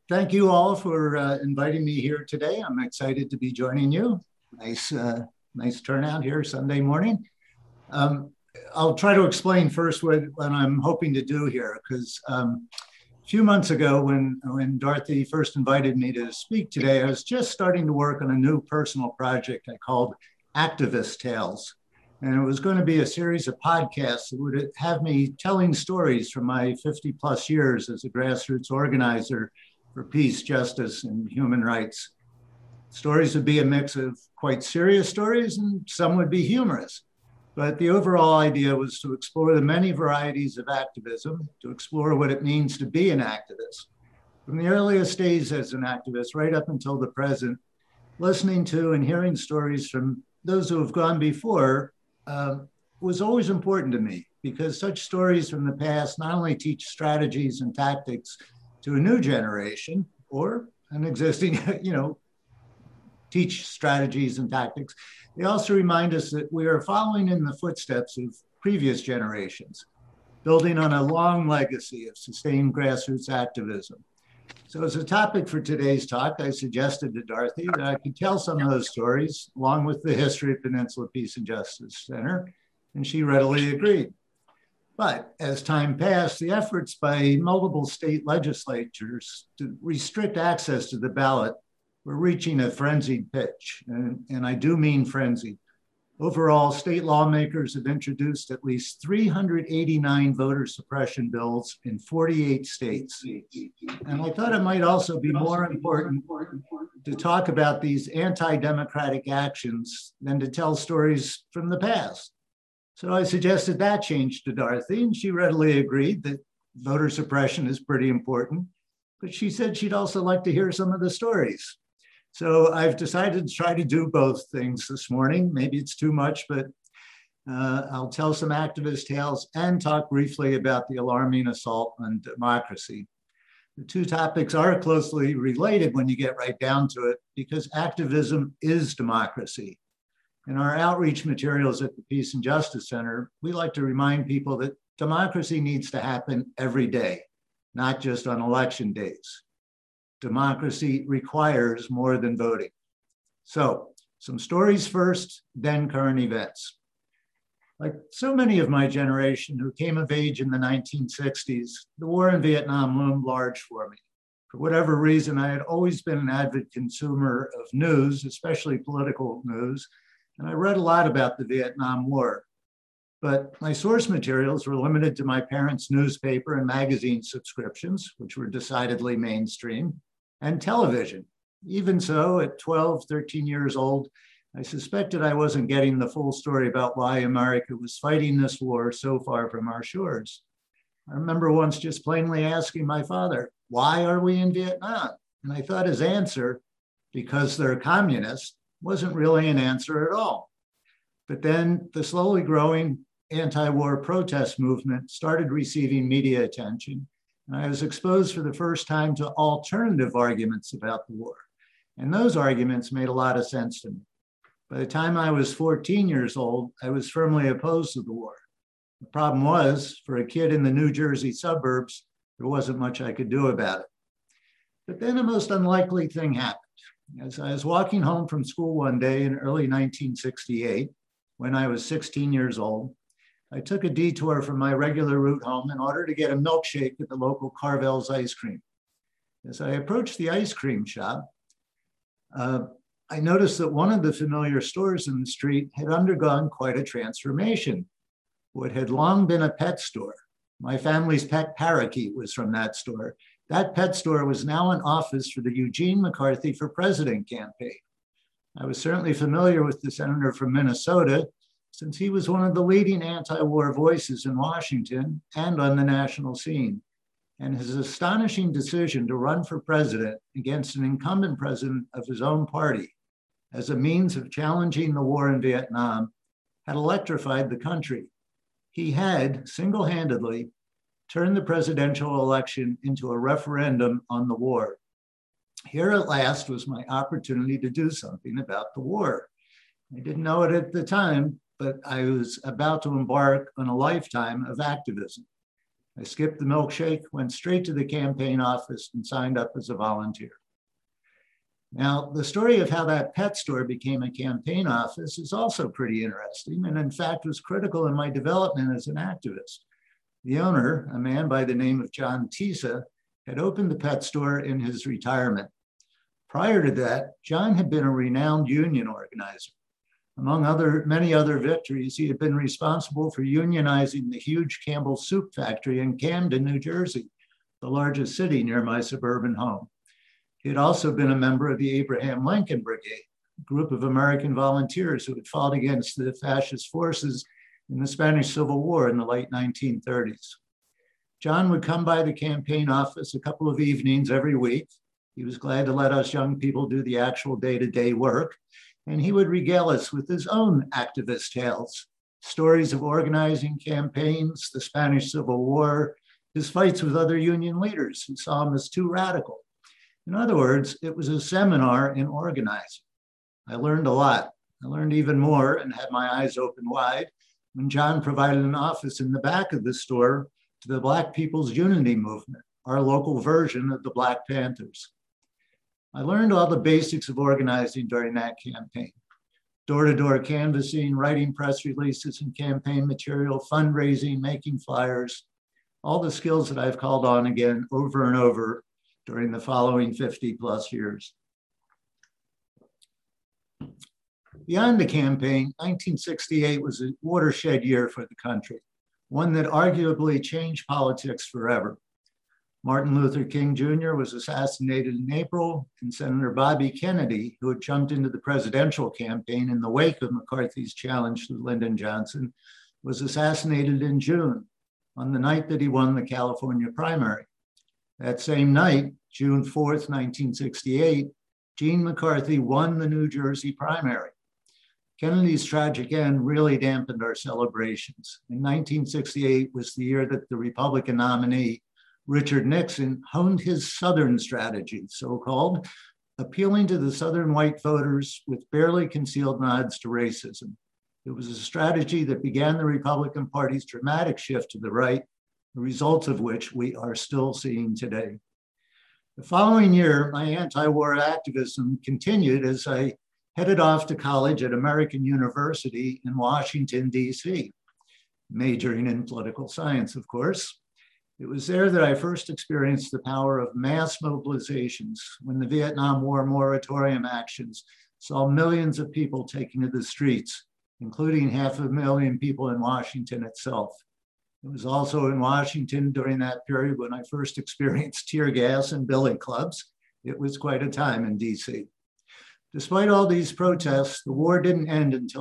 Thank you all for inviting me here today. I'm excited to be joining you. Nice turnout here Sunday morning. Um, I'll try to explain first what I'm hoping to do here, because a few months ago, when Dorothy first invited me to speak today, I was just starting to work on a new personal project I called Activist Tales. And it was going to be a series of podcasts that would have me telling stories from my 50 plus years as a grassroots organizer for peace, justice, and human rights. Stories would be a mix of quite serious stories, and some would be humorous. But the overall idea was to explore the many varieties of activism, to explore what it means to be an activist. From the earliest days as an activist right up until the present, listening to and hearing stories from those who have gone before was always important to me, because such stories from the past not only teach strategies and tactics to a new generation or an existing, teach strategies and tactics. They also remind us that we are following in the footsteps of previous generations, building on a long legacy of sustained grassroots activism. So as a topic for today's talk, I suggested to Dorothy that I could tell some of those stories along with the history of Peninsula Peace and Justice Center, and she readily agreed. But as time passed, the efforts by multiple state legislatures to restrict access to the ballot were reaching a frenzied pitch, and I do mean frenzied. Overall, state lawmakers have introduced at least 389 voter suppression bills in 48 states. And I thought it might also be more important to talk about these anti-democratic actions than to tell stories from the past. So I suggested that change to Dorothy, and she readily agreed that voter suppression is pretty important, but she said she'd also like to hear some of the stories. So I've decided to try to do both things this morning. Maybe it's too much, but I'll tell some activist tales and talk briefly about the alarming assault on democracy. The two topics are closely related when you get right down to it, because activism is democracy. In our outreach materials at the Peace and Justice Center, we like to remind people that democracy needs to happen every day, not just on election days. Democracy requires more than voting. So, some stories first, then current events. Like so many of my generation who came of age in the 1960s, the war in Vietnam loomed large for me. For whatever reason, I had always been an avid consumer of news, especially political news, and I read a lot about the Vietnam War. But my source materials were limited to my parents' newspaper and magazine subscriptions, which were decidedly mainstream, and television. Even so, at 12, 13 years old, I suspected I wasn't getting the full story about why America was fighting this war so far from our shores. I remember once just plainly asking my father, why are we in Vietnam? And I thought his answer, because they're communists, wasn't really an answer at all. But then the slowly growing anti-war protest movement started receiving media attention, and I was exposed for the first time to alternative arguments about the war. And those arguments made a lot of sense to me. By the time I was 14 years old, I was firmly opposed to the war. The problem was, for a kid in the New Jersey suburbs, there wasn't much I could do about it. But then a most unlikely thing happened. As I was walking home from school one day in early 1968, when I was 16 years old, I took a detour from my regular route home in order to get a milkshake at the local Carvel's Ice Cream. As I approached the ice cream shop, I noticed that one of the familiar stores in the street had undergone quite a transformation. What had long been a pet store, my family's pet parakeet was from that store. That pet store was now an office for the Eugene McCarthy for President campaign. I was certainly familiar with the senator from Minnesota, since he was one of the leading anti-war voices in Washington and on the national scene. And his astonishing decision to run for president against an incumbent president of his own party as a means of challenging the war in Vietnam had electrified the country. He had single-handedly turned the presidential election into a referendum on the war. Here at last was my opportunity to do something about the war. I didn't know it at the time, but I was about to embark on a lifetime of activism. I skipped the milkshake, went straight to the campaign office and signed up as a volunteer. Now, the story of how that pet store became a campaign office is also pretty interesting, and in fact was critical in my development as an activist. The owner, a man by the name of John Tisa, had opened the pet store in his retirement. Prior to that, John had been a renowned union organizer. Among many other victories, he had been responsible for unionizing the huge Campbell Soup factory in Camden, New Jersey, the largest city near my suburban home. He had also been a member of the Abraham Lincoln Brigade, a group of American volunteers who had fought against the fascist forces in the Spanish Civil War in the late 1930s. John would come by the campaign office a couple of evenings every week. He was glad to let us young people do the actual day-to-day work, and he would regale us with his own activist tales, stories of organizing campaigns, the Spanish Civil War, his fights with other union leaders who saw him as too radical. In other words, it was a seminar in organizing. I learned a lot. I learned even more and had my eyes open wide when John provided an office in the back of the store to the Black People's Unity Movement, our local version of the Black Panthers. I learned all the basics of organizing during that campaign. Door-to-door canvassing, writing press releases and campaign material, fundraising, making flyers, all the skills that I've called on again over and over during the following 50 plus years. Beyond the campaign, 1968 was a watershed year for the country, one that arguably changed politics forever. Martin Luther King Jr. was assassinated in April, and Senator Bobby Kennedy, who had jumped into the presidential campaign in the wake of McCarthy's challenge to Lyndon Johnson, was assassinated in June, on the night that he won the California primary. That same night, June 4th, 1968, Gene McCarthy won the New Jersey primary. Kennedy's tragic end really dampened our celebrations. In 1968 was the year that the Republican nominee, Richard Nixon, honed his Southern strategy, so-called, appealing to the Southern white voters with barely concealed nods to racism. It was a strategy that began the Republican Party's dramatic shift to the right, the results of which we are still seeing today. The following year, my anti-war activism continued as I headed off to college at American University in Washington, D.C., majoring in political science, of course. It was there that I first experienced the power of mass mobilizations when the Vietnam War moratorium actions saw millions of people taking to the streets, including 500,000 people in Washington itself. It was also in Washington during that period when I first experienced tear gas and billy clubs. It was quite a time in DC. Despite all these protests, the war didn't end until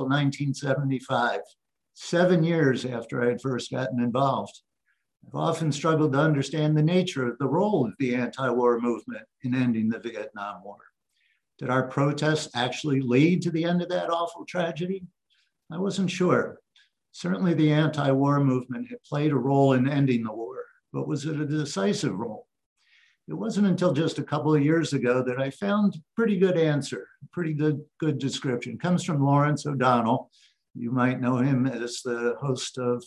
1975, 7 years after I had first gotten involved. I've often struggled to understand the nature of the role of the anti-war movement in ending the Vietnam War. Did our protests actually lead to the end of that awful tragedy? I wasn't sure. Certainly the anti-war movement had played a role in ending the war, but was it a decisive role? It wasn't until just a couple of years ago that I found a pretty good answer, a pretty good description. It comes from Lawrence O'Donnell. You might know him as the host of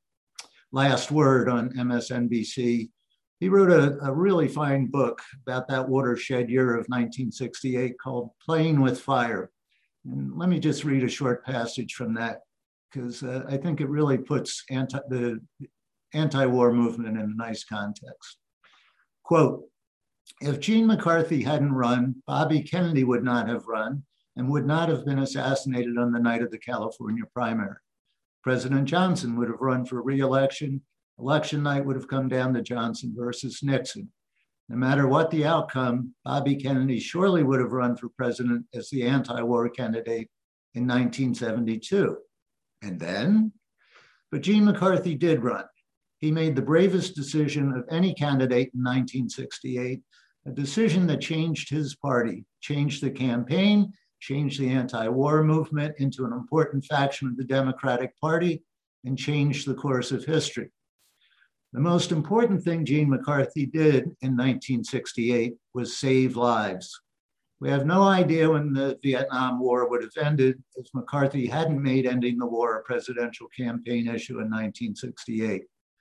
Last Word on MSNBC. He wrote a really fine book about that watershed year of 1968 called Playing with Fire. And let me just read a short passage from that, because I think it really puts the anti-war movement in a nice context. Quote, if Gene McCarthy hadn't run, Bobby Kennedy would not have run and would not have been assassinated on the night of the California primary. President Johnson would have run for re-election. Election night would have come down to Johnson versus Nixon. No matter what the outcome, Bobby Kennedy surely would have run for president as the anti-war candidate in 1972. And then? But Gene McCarthy did run. He made the bravest decision of any candidate in 1968, a decision that changed his party, changed the campaign, changed the anti-war movement into an important faction of the Democratic Party, and changed the course of history. The most important thing Gene McCarthy did in 1968 was save lives. We have no idea when the Vietnam War would have ended if McCarthy hadn't made ending the war a presidential campaign issue in 1968.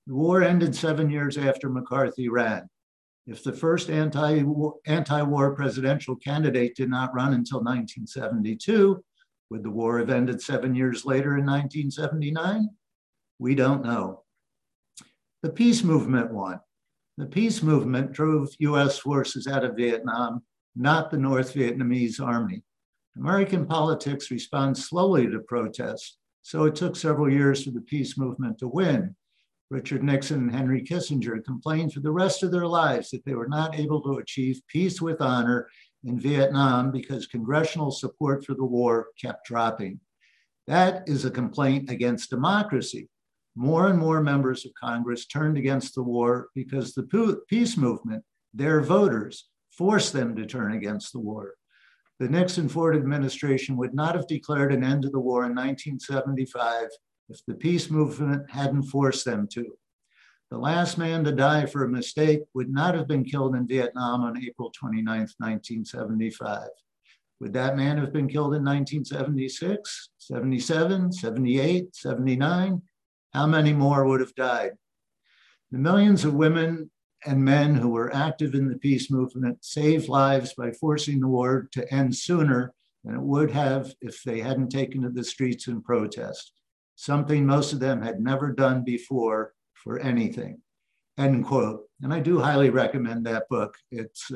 The war ended 7 years after McCarthy ran. If the first anti-war presidential candidate did not run until 1972, would the war have ended 7 years later in 1979? We don't know. The peace movement won. The peace movement drove US forces out of Vietnam, not the North Vietnamese army. American politics respond slowly to protests, so it took several years for the peace movement to win. Richard Nixon and Henry Kissinger complained for the rest of their lives that they were not able to achieve peace with honor in Vietnam because congressional support for the war kept dropping. That is a complaint against democracy. More and more members of Congress turned against the war because the peace movement, their voters, forced them to turn against the war. The Nixon-Ford administration would not have declared an end to the war in 1975 if the peace movement hadn't forced them to. The last man to die for a mistake would not have been killed in Vietnam on April 29, 1975. Would that man have been killed in 1976, 77, 78, 79? How many more would have died? The millions of women and men who were active in the peace movement saved lives by forcing the war to end sooner than it would have if they hadn't taken to the streets in protest, something most of them had never done before for anything, end quote. And I do highly recommend that book. It's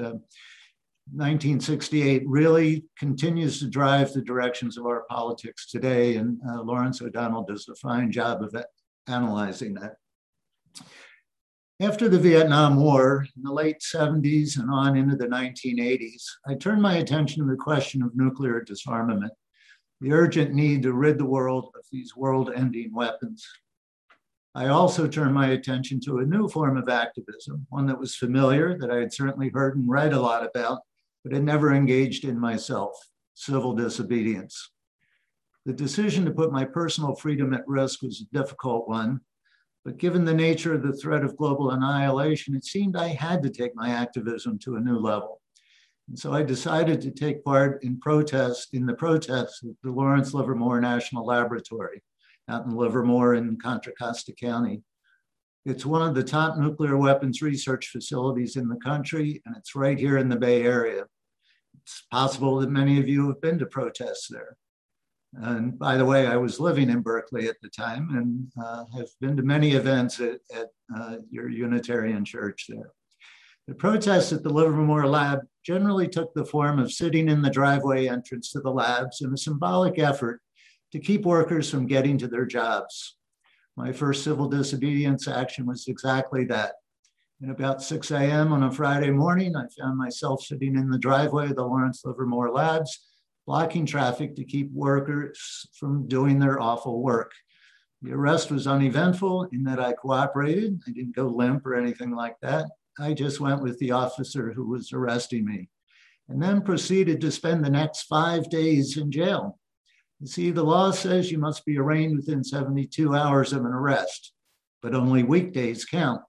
1968 really continues to drive the directions of our politics today, and Lawrence O'Donnell does a fine job of analyzing that. After the Vietnam War, in the late 70s and on into the 1980s, I turned my attention to the question of nuclear disarmament, the urgent need to rid the world of these world-ending weapons. I also turned my attention to a new form of activism, one that was familiar, that I had certainly heard and read a lot about, but had never engaged in myself, civil disobedience. The decision to put my personal freedom at risk was a difficult one, but given the nature of the threat of global annihilation, it seemed I had to take my activism to a new level. And so I decided to take part in the protests at the Lawrence Livermore National Laboratory out in Livermore in Contra Costa County. It's one of the top nuclear weapons research facilities in the country, and it's right here in the Bay Area. It's possible that many of you have been to protests there. And by the way, I was living in Berkeley at the time and have been to many events at your Unitarian church there. The protests at the Livermore lab generally took the form of sitting in the driveway entrance to the labs in a symbolic effort to keep workers from getting to their jobs. My first civil disobedience action was exactly that. At about 6 a.m. on a Friday morning, I found myself sitting in the driveway of the Lawrence Livermore labs, blocking traffic to keep workers from doing their awful work. The arrest was uneventful in that I cooperated. I didn't go limp or anything like that. I just went with the officer who was arresting me, and then proceeded to spend the next 5 days in jail. You see, the law says you must be arraigned within 72 hours of an arrest, but only weekdays count.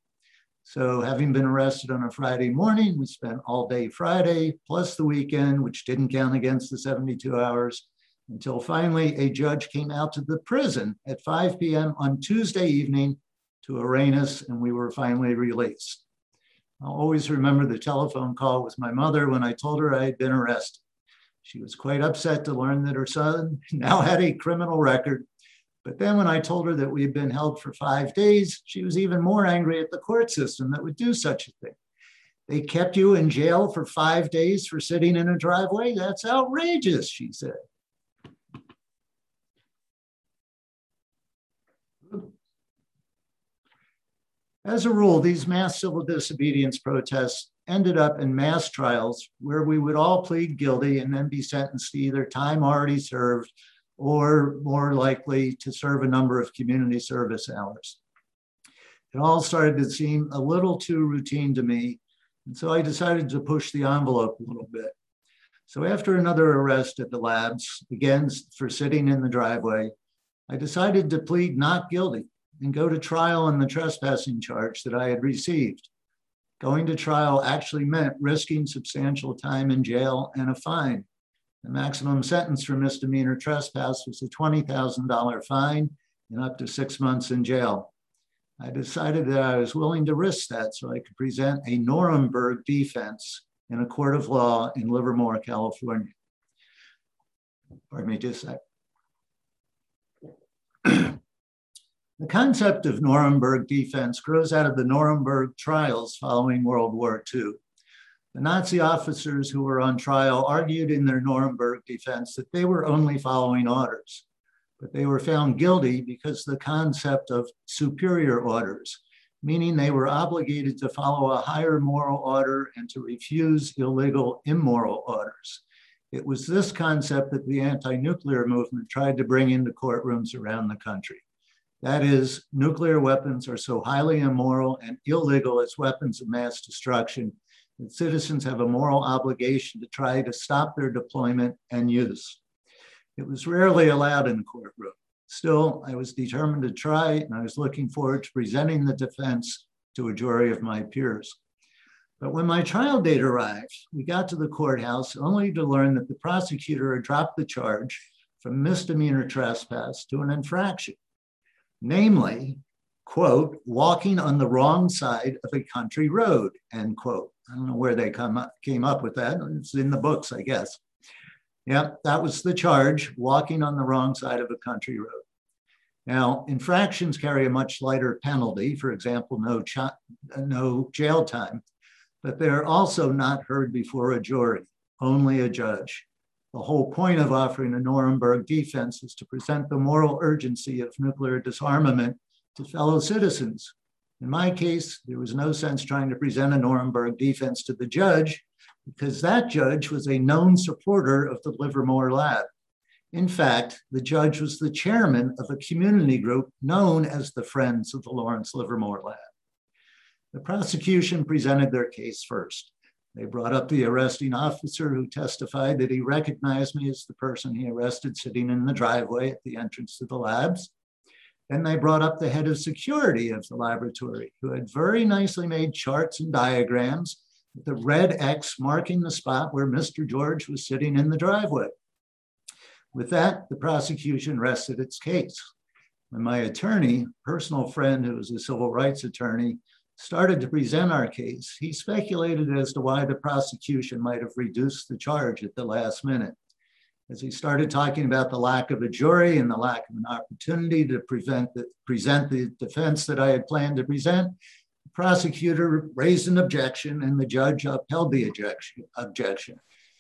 So having been arrested on a Friday morning, we spent all day Friday, plus the weekend, which didn't count against the 72 hours, until finally a judge came out to the prison at 5 p.m. on Tuesday evening to arraign us, and we were finally released. I'll always remember the telephone call with my mother when I told her I had been arrested. She was quite upset to learn that her son now had a criminal record. But then when I told her that we had been held for 5 days, she was even more angry at the court system that would do such a thing. They kept you in jail for 5 days for sitting in a driveway? That's outrageous, she said. As a rule, these mass civil disobedience protests ended up in mass trials where we would all plead guilty and then be sentenced to either time already served or more likely to serve a number of community service hours. It all started to seem a little too routine to me, and so I decided to push the envelope a little bit. So after another arrest at the labs, again for sitting in the driveway, I decided to plead not guilty and go to trial on the trespassing charge that I had received. Going to trial actually meant risking substantial time in jail and a fine. The maximum sentence for misdemeanor trespass was a $20,000 fine and up to 6 months in jail. I decided that I was willing to risk that so I could present a Nuremberg defense in a court of law in Livermore, California. Pardon me just a sec. The concept of Nuremberg defense grows out of the Nuremberg trials following World War II. The Nazi officers who were on trial argued in their Nuremberg defense that they were only following orders, but they were found guilty because of the concept of superior orders, meaning they were obligated to follow a higher moral order and to refuse illegal, immoral orders. It was this concept that the anti-nuclear movement tried to bring into courtrooms around the country. That is, nuclear weapons are so highly immoral and illegal as weapons of mass destruction that citizens have a moral obligation to try to stop their deployment and use. It was rarely allowed in the courtroom. Still, I was determined to try, and I was looking forward to presenting the defense to a jury of my peers. But when my trial date arrived, we got to the courthouse only to learn that the prosecutor had dropped the charge from misdemeanor trespass to an infraction, namely, quote, walking on the wrong side of a country road, end quote. I don't know where they came up with that. It's in the books, I guess. Yeah, that was the charge, walking on the wrong side of a country road. Now, infractions carry a much lighter penalty, for example, no jail time, but they're also not heard before a jury, only a judge. The whole point of offering a Nuremberg defense is to present the moral urgency of nuclear disarmament to fellow citizens. In my case, there was no sense trying to present a Nuremberg defense to the judge because that judge was a known supporter of the Livermore lab. In fact, the judge was the chairman of a community group known as the Friends of the Lawrence Livermore Lab. The prosecution presented their case first. They brought up the arresting officer who testified that he recognized me as the person he arrested sitting in the driveway at the entrance to the labs. Then they brought up the head of security of the laboratory, who had very nicely made charts and diagrams with the red X marking the spot where Mr. George was sitting in the driveway. With that, the prosecution rested its case. When my attorney, personal friend who was a civil rights attorney, started to present our case, he speculated as to why the prosecution might have reduced the charge at the last minute. As he started talking about the lack of a jury and the lack of an opportunity to present the defense that I had planned to present, the prosecutor raised an objection and the judge upheld the objection.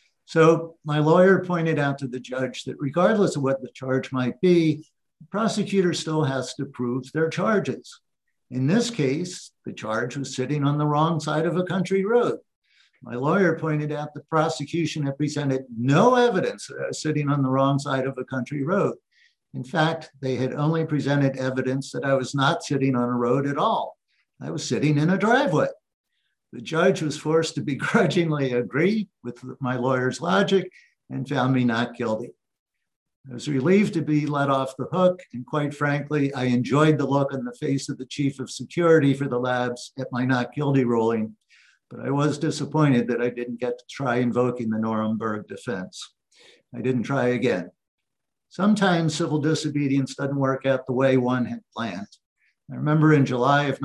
So my lawyer pointed out to the judge that regardless of what the charge might be, the prosecutor still has to prove their charges. In this case, the charge was sitting on the wrong side of a country road. My lawyer pointed out the prosecution had presented no evidence that I was sitting on the wrong side of a country road. In fact, they had only presented evidence that I was not sitting on a road at all. I was sitting in a driveway. The judge was forced to begrudgingly agree with my lawyer's logic and found me not guilty. I was relieved to be let off the hook, and quite frankly, I enjoyed the look on the face of the chief of security for the labs at my not guilty ruling, but I was disappointed that I didn't get to try invoking the Nuremberg defense. I didn't try again. Sometimes civil disobedience doesn't work out the way one had planned. I remember in July of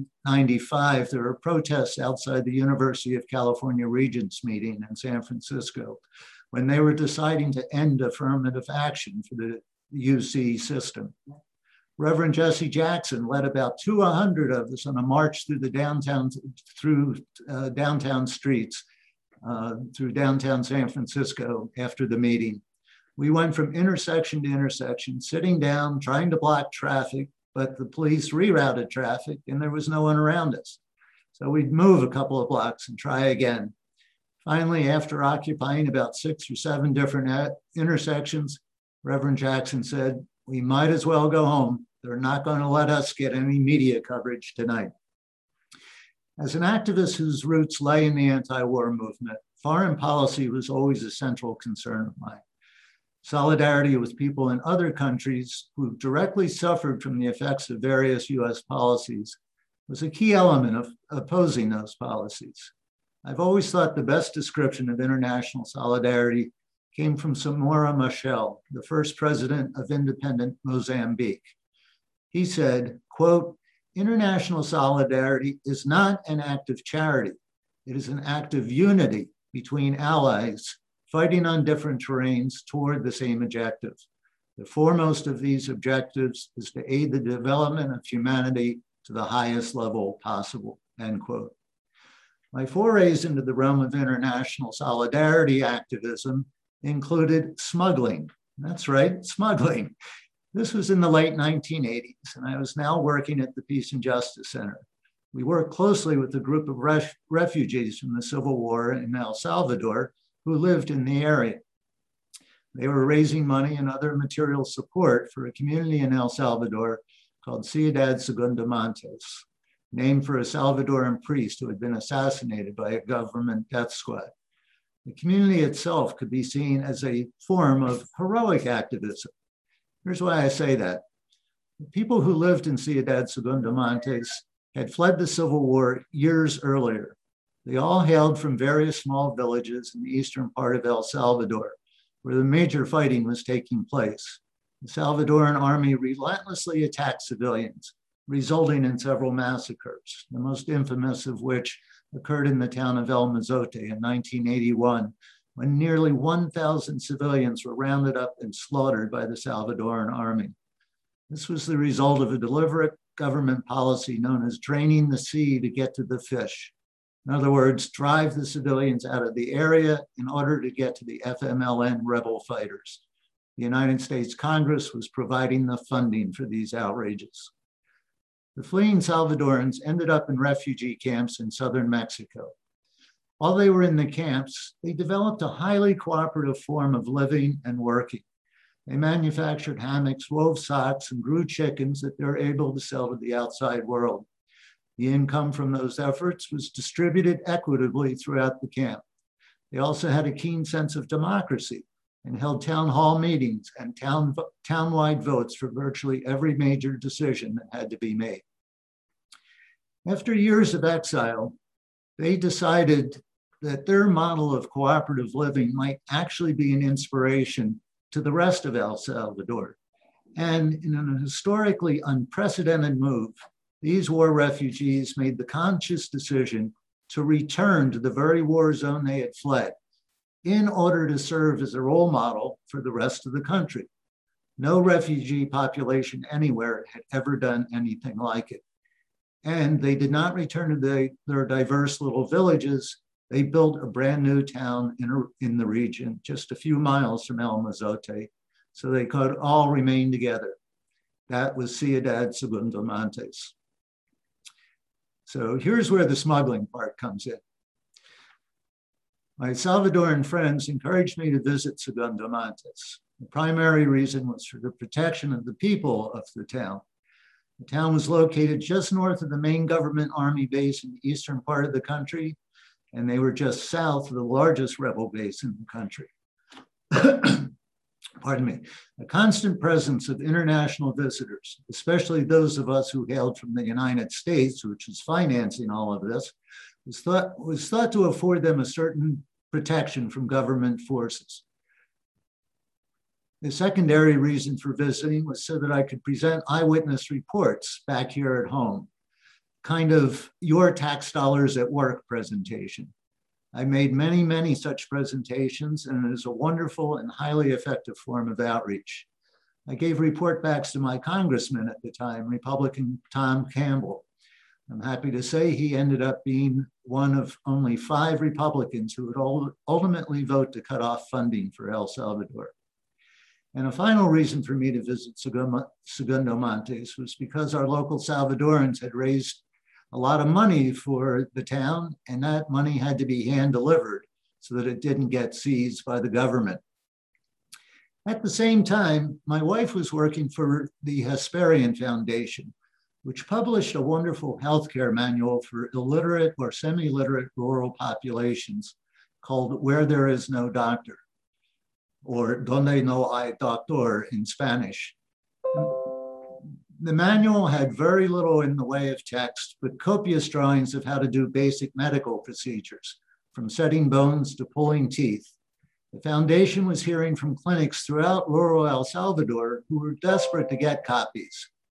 1995, there were protests outside the University of California Regents meeting in San Francisco when they were deciding to end affirmative action for the UC system. Reverend Jesse Jackson led about 200 of us on a march through the downtown streets, through downtown San Francisco after the meeting. We went from intersection to intersection, sitting down, trying to block traffic, but the police rerouted traffic and there was no one around us. So we'd move a couple of blocks and try again. Finally, after occupying about 6 or 7 different intersections, Reverend Jackson said, "We might as well go home. They're not going to let us get any media coverage tonight." As an activist whose roots lay in the anti-war movement, foreign policy was always a central concern of mine. Solidarity with people in other countries who directly suffered from the effects of various US policies was a key element of opposing those policies. I've always thought the best description of international solidarity came from Samora Machel, the first president of independent Mozambique. He said, quote, International solidarity is not an act of charity. It is an act of unity between allies fighting on different terrains toward the same objective. The foremost of these objectives is to aid the development of humanity to the highest level possible, end quote. My forays into the realm of international solidarity activism included smuggling. That's right, smuggling. This was in the late 1980s, and I was now working at the Peace and Justice Center. We worked closely with a group of refugees from the Civil War in El Salvador who lived in the area. They were raising money and other material support for a community in El Salvador called Ciudad Segunda Montes, named for a Salvadoran priest who had been assassinated by a government death squad. The community itself could be seen as a form of heroic activism. Here's why I say that. The people who lived in Ciudad Segunda Montes had fled the Civil War years earlier. They all hailed from various small villages in the eastern part of El Salvador, where the major fighting was taking place. The Salvadoran army relentlessly attacked civilians, resulting in several massacres, the most infamous of which occurred in the town of El Mozote in 1981, when nearly 1,000 civilians were rounded up and slaughtered by the Salvadoran army. This was the result of a deliberate government policy known as draining the sea to get to the fish. In other words, drive the civilians out of the area in order to get to the FMLN rebel fighters. The United States Congress was providing the funding for these outrages. The fleeing Salvadorans ended up in refugee camps in southern Mexico. While they were in the camps, they developed a highly cooperative form of living and working. They manufactured hammocks, wove socks, and grew chickens that they're able to sell to the outside world. The income from those efforts was distributed equitably throughout the camp. They also had a keen sense of democracy and held town hall meetings and town-wide votes for virtually every major decision that had to be made. After years of exile, they decided that their model of cooperative living might actually be an inspiration to the rest of El Salvador. And in an historically unprecedented move, these war refugees made the conscious decision to return to the very war zone they had fled in order to serve as a role model for the rest of the country. No refugee population anywhere had ever done anything like it. And they did not return to their diverse little villages. They built a brand new town in the region, just a few miles from El Mozote, so they could all remain together. That was Ciudad Segunda Montes. So here's where the smuggling part comes in. My Salvadoran friends encouraged me to visit Segunda Montes. The primary reason was for the protection of the people of the town. The town was located just north of the main government army base in the eastern part of the country, and they were just south of the largest rebel base in the country. Pardon me. A constant presence of international visitors, especially those of us who hailed from the United States, which was financing all of this, was thought to afford them a certain protection from government forces. The secondary reason for visiting was so that I could present eyewitness reports back here at home, kind of your tax dollars at work presentation. I made many, many such presentations, and it is a wonderful and highly effective form of outreach. I gave report backs to my congressman at the time, Republican Tom Campbell. I'm happy to say he ended up being one of only 5 Republicans who would ultimately vote to cut off funding for El Salvador. And a final reason for me to visit Segunda Montes was because our local Salvadorans had raised a lot of money for the town, and that money had to be hand delivered so that it didn't get seized by the government. At the same time, my wife was working for the Hesperian Foundation, which published a wonderful healthcare manual for illiterate or semi-literate rural populations called Where There Is No Doctor, or Donde No Hay Doctor in Spanish. The manual had very little in the way of text, but copious drawings of how to do basic medical procedures, from setting bones to pulling teeth. The foundation was hearing from clinics throughout rural El Salvador who were desperate to get copies.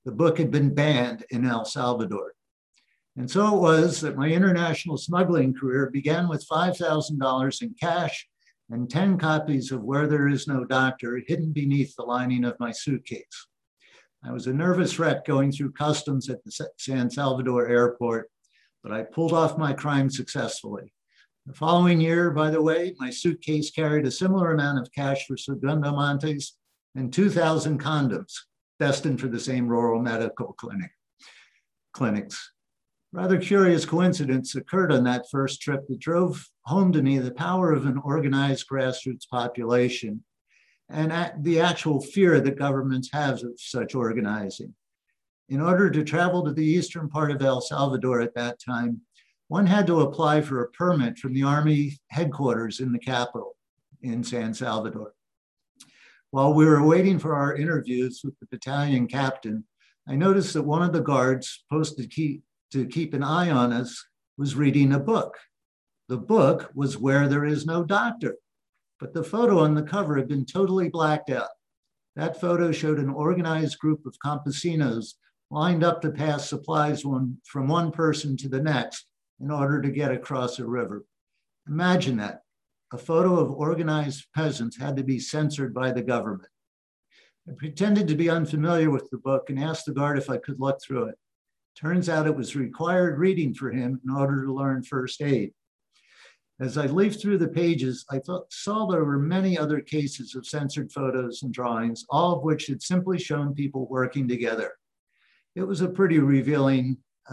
the book had been banned in El Salvador. And so it was that my international smuggling career began with $5,000 in cash and 10 copies of Where There Is No Doctor hidden beneath the lining of my suitcase. I was a nervous wreck going through customs at the San Salvador airport, but I pulled off my crime successfully. The following year, by the way, my suitcase carried a similar amount of cash for Segundo Montes and 2,000 condoms destined for the same rural medical clinics. Rather curious coincidence occurred on that first trip that drove home to me the power of an organized grassroots population and the actual fear that governments have of such organizing. In order to travel to the eastern part of El Salvador at that time, one had to apply for a permit from the Army headquarters in the capital in San Salvador. While we were waiting for our interviews with the battalion captain, I noticed that one of the guards posted to keep an eye on us was reading a book. The book was Where There Is No Doctor, but the photo on the cover had been totally blacked out. That photo showed an organized group of campesinos lined up to pass supplies from one person to the next in order to get across a river. Imagine that. A photo of organized peasants had to be censored by the government. I pretended to be unfamiliar with the book and asked the guard if I could look through it. Turns out it was required reading for him in order to learn first aid. As I leafed through the pages, I saw there were many other cases of censored photos and drawings, all of which had simply shown people working together. It was a pretty revealing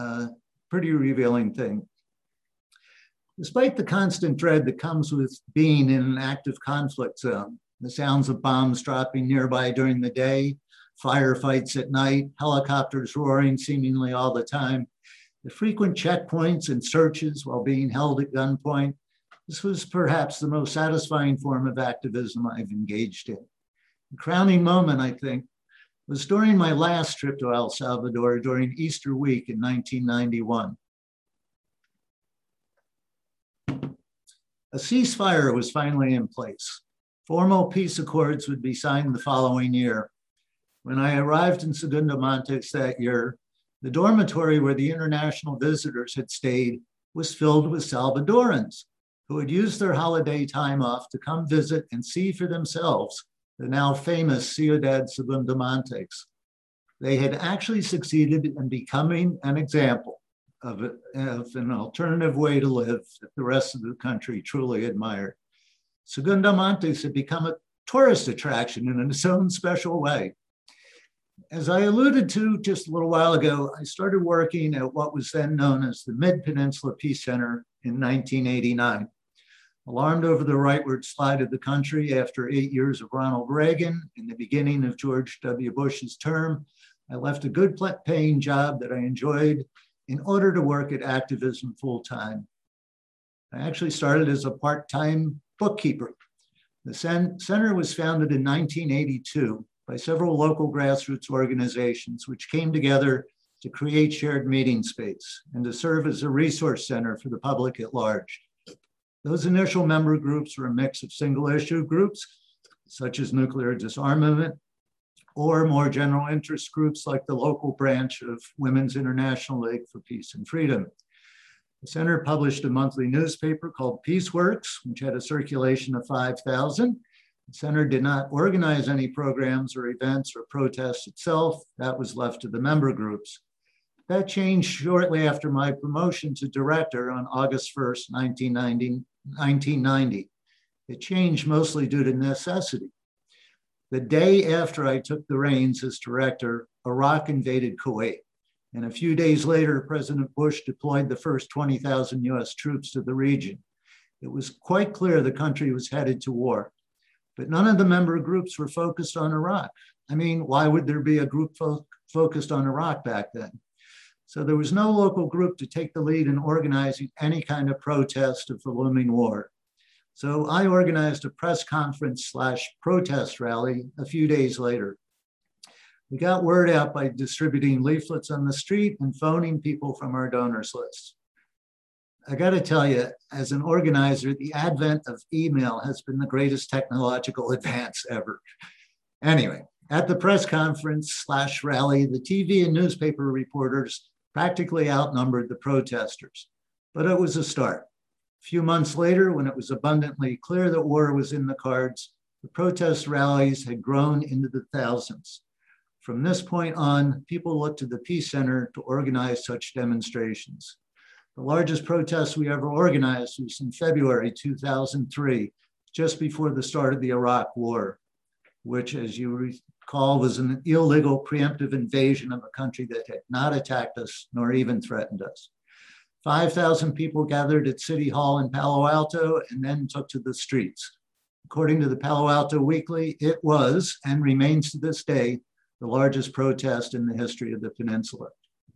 thing. Despite the constant dread that comes with being in an active conflict zone, the sounds of bombs dropping nearby during the day, firefights at night, helicopters roaring seemingly all the time, the frequent checkpoints and searches while being held at gunpoint, this was perhaps the most satisfying form of activism I've engaged in. The crowning moment, I think, was during my last trip to El Salvador during Easter week in 1991. A ceasefire was finally in place. Formal peace accords would be signed the following year. When I arrived in Segundo Montes that year, the dormitory where the international visitors had stayed was filled with Salvadorans who had used their holiday time off to come visit and see for themselves the now famous Ciudad Segundo Montes. They had actually succeeded in becoming an example of an alternative way to live that the rest of the country truly admired. Segundo Montes had become a tourist attraction in its own special way. As I alluded to just a little while ago, I started working at what was then known as the Mid-Peninsula Peace Center in 1989. Alarmed over the rightward slide of the country after 8 years of Ronald Reagan and the beginning of George W. Bush's term, I left a good paying job that I enjoyed in order to work at activism full time. I actually started as a part-time bookkeeper. The center was founded in 1982 by several local grassroots organizations, which came together to create shared meeting space and to serve as a resource center for the public at large. Those initial member groups were a mix of single issue groups, such as nuclear disarmament, or more general interest groups like the local branch of Women's International League for Peace and Freedom. The center published a monthly newspaper called Peaceworks, which had a circulation of 5,000. The center did not organize any programs or events or protests itself. That was left to the member groups. That changed shortly after my promotion to director on August 1st, 1990. It changed mostly due to necessity. The day after I took the reins as director, Iraq invaded Kuwait. And a few days later, President Bush deployed the first 20,000 US troops to the region. It was quite clear the country was headed to war. But none of the member groups were focused on Iraq. I mean, why would there be a group focused on Iraq back then? So there was no local group to take the lead in organizing any kind of protest of the looming war. So I organized a press conference / protest rally a few days later. We got word out by distributing leaflets on the street and phoning people from our donors list. I gotta tell you, as an organizer, the advent of email has been the greatest technological advance ever. Anyway, At the press conference / rally, the TV and newspaper reporters practically outnumbered the protesters, but it was a start. A few months later, when it was abundantly clear that war was in the cards, the protest rallies had grown into the thousands. From this point on, people looked to the Peace Center to organize such demonstrations. The largest protest we ever organized was in February 2003, just before the start of the Iraq War, which, as you recall, was an illegal preemptive invasion of a country that had not attacked us nor even threatened us. 5,000 people gathered at City Hall in Palo Alto and then took to the streets. According to the Palo Alto Weekly, it was, and remains to this day, the largest protest in the history of the peninsula.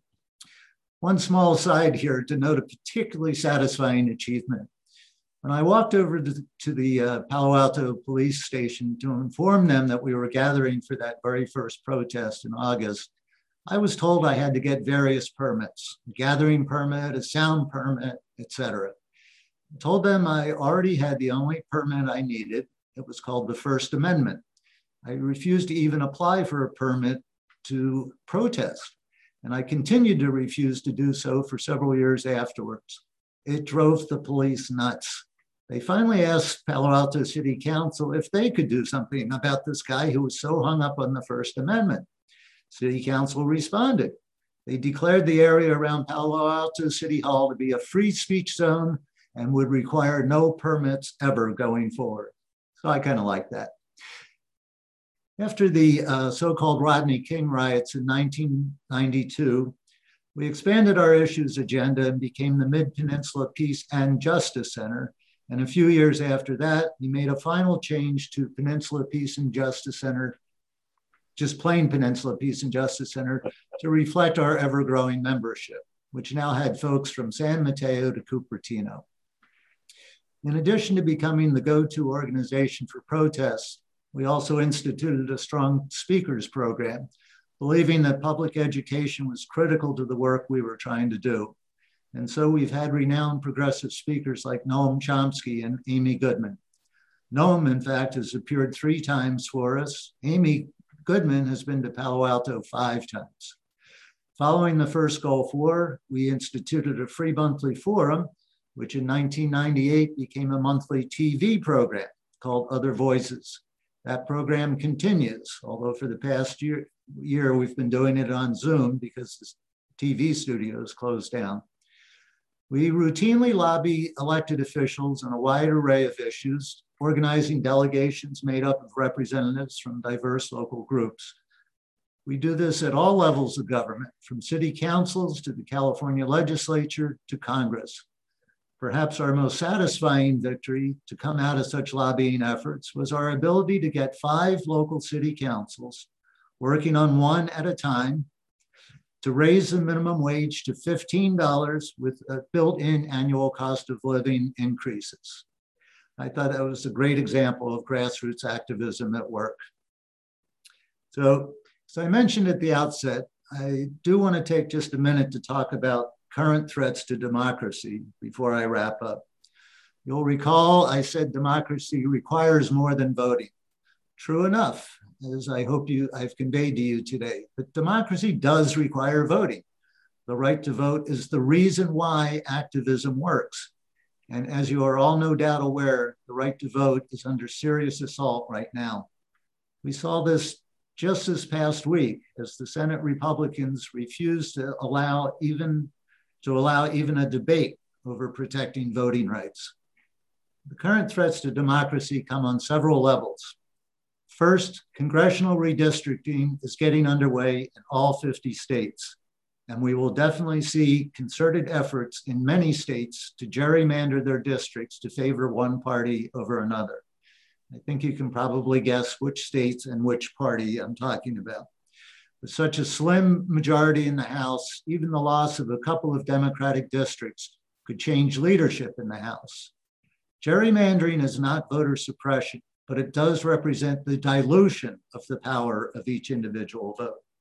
One small aside here to note a particularly satisfying achievement. When I walked over to the Palo Alto police station to inform them that we were gathering for that very first protest in August, I was told I had to get various permits, a gathering permit, a sound permit, etc. I told them I already had the only permit I needed. It was called the First Amendment. I refused to even apply for a permit to protest, and I continued to refuse to do so for several years afterwards. It drove the police nuts. They finally asked Palo Alto City Council if they could do something about this guy who was so hung up on the First Amendment. City Council responded. They declared the area around Palo Alto City Hall to be a free speech zone and would require no permits ever going forward. So I kind of like that. After the so-called Rodney King riots in 1992, we expanded our issues agenda and became the Mid-Peninsula Peace and Justice Center. And a few years after that, we made a final change to Peninsula Peace and Justice Center, just plain Peninsula Peace and Justice Center, to reflect our ever-growing membership, which now had folks from San Mateo to Cupertino. In addition to becoming the go-to organization for protests, we also instituted a strong speakers program, believing that public education was critical to the work we were trying to do. And so we've had renowned progressive speakers like Noam Chomsky and Amy Goodman. Noam, in fact, has appeared 3 times for us. Amy Goodman has been to Palo Alto 5 times. Following the first Gulf War, we instituted a free monthly forum, which in 1998 became a monthly TV program called Other Voices. That program continues, although for the past year we've been doing it on Zoom because the TV studios closed down. We routinely lobby elected officials on a wide array of issues, organizing delegations made up of representatives from diverse local groups. We do this at all levels of government, from city councils to the California legislature to Congress. Perhaps our most satisfying victory to come out of such lobbying efforts was our ability to get 5 local city councils, working on one at a time, to raise the minimum wage to $15 with a built-in annual cost of living increases. I thought that was a great example of grassroots activism at work. So, as I mentioned at the outset, I do want to take just a minute to talk about current threats to democracy before I wrap up. You'll recall I said democracy requires more than voting. True enough, as I hope I've conveyed to you today, but democracy does require voting. The right to vote is the reason why activism works. And as you are all no doubt aware, the right to vote is under serious assault right now. We saw this just this past week as the Senate Republicans refused to allow even a debate over protecting voting rights. The current threats to democracy come on several levels. First, congressional redistricting is getting underway in all 50 states, and we will definitely see concerted efforts in many states to gerrymander their districts to favor one party over another. I think you can probably guess which states and which party I'm talking about. With such a slim majority in the House, even the loss of a couple of Democratic districts could change leadership in the House. Gerrymandering is not voter suppression, but it does represent the dilution of the power of each individual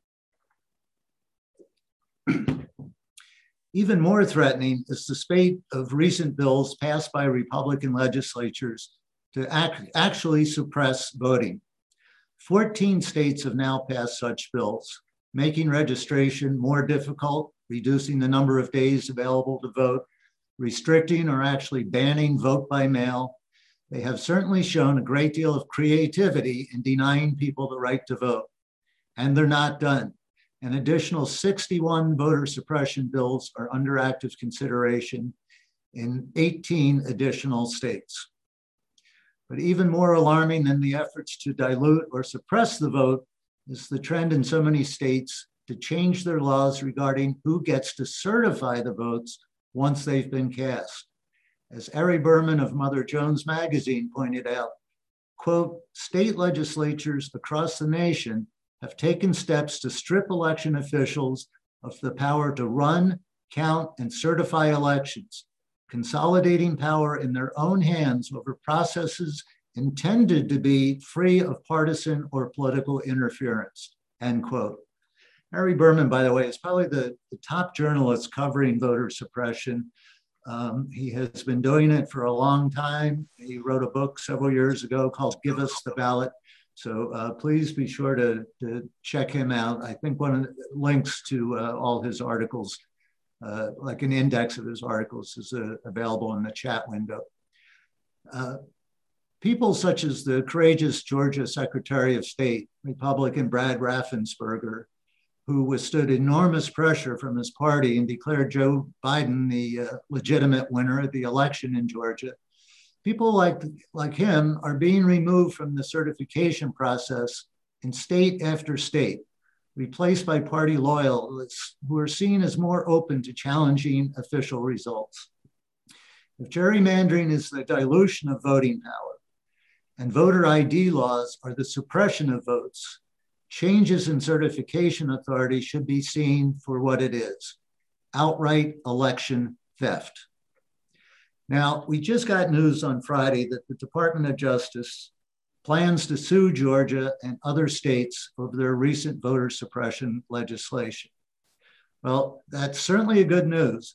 vote. Even more threatening is the spate of recent bills passed by Republican legislatures to actually suppress voting. 14 states have now passed such bills, making registration more difficult, reducing the number of days available to vote, restricting or actually banning vote by mail. They have certainly shown a great deal of creativity in denying people the right to vote. And they're not done. An additional 61 voter suppression bills are under active consideration in 18 additional states. But even more alarming than the efforts to dilute or suppress the vote is the trend in so many states to change their laws regarding who gets to certify the votes once they've been cast. As Ari Berman of Mother Jones Magazine pointed out, quote, state legislatures across the nation have taken steps to strip election officials of the power to run, count, and certify elections, consolidating power in their own hands over processes intended to be free of partisan or political interference, end quote. Ari Berman, by the way, is probably the top journalist covering voter suppression. He has been doing it for a long time. He wrote a book several years ago called Give Us the Ballot. So please be sure to check him out. I think one of the links to all his articles, like an index of his articles, is available in the chat window. People such as the courageous Georgia Secretary of State, Republican Brad Raffensperger, who withstood enormous pressure from his party and declared Joe Biden the legitimate winner of the election in Georgia. People like him are being removed from the certification process in state after state, replaced by party loyalists who are seen as more open to challenging official results. If gerrymandering is the dilution of voting power and voter ID laws are the suppression of votes, changes in certification authority should be seen for what it is, outright election theft. Now, we just got news on Friday that the Department of Justice plans to sue Georgia and other states over their recent voter suppression legislation. Well, that's certainly a good news.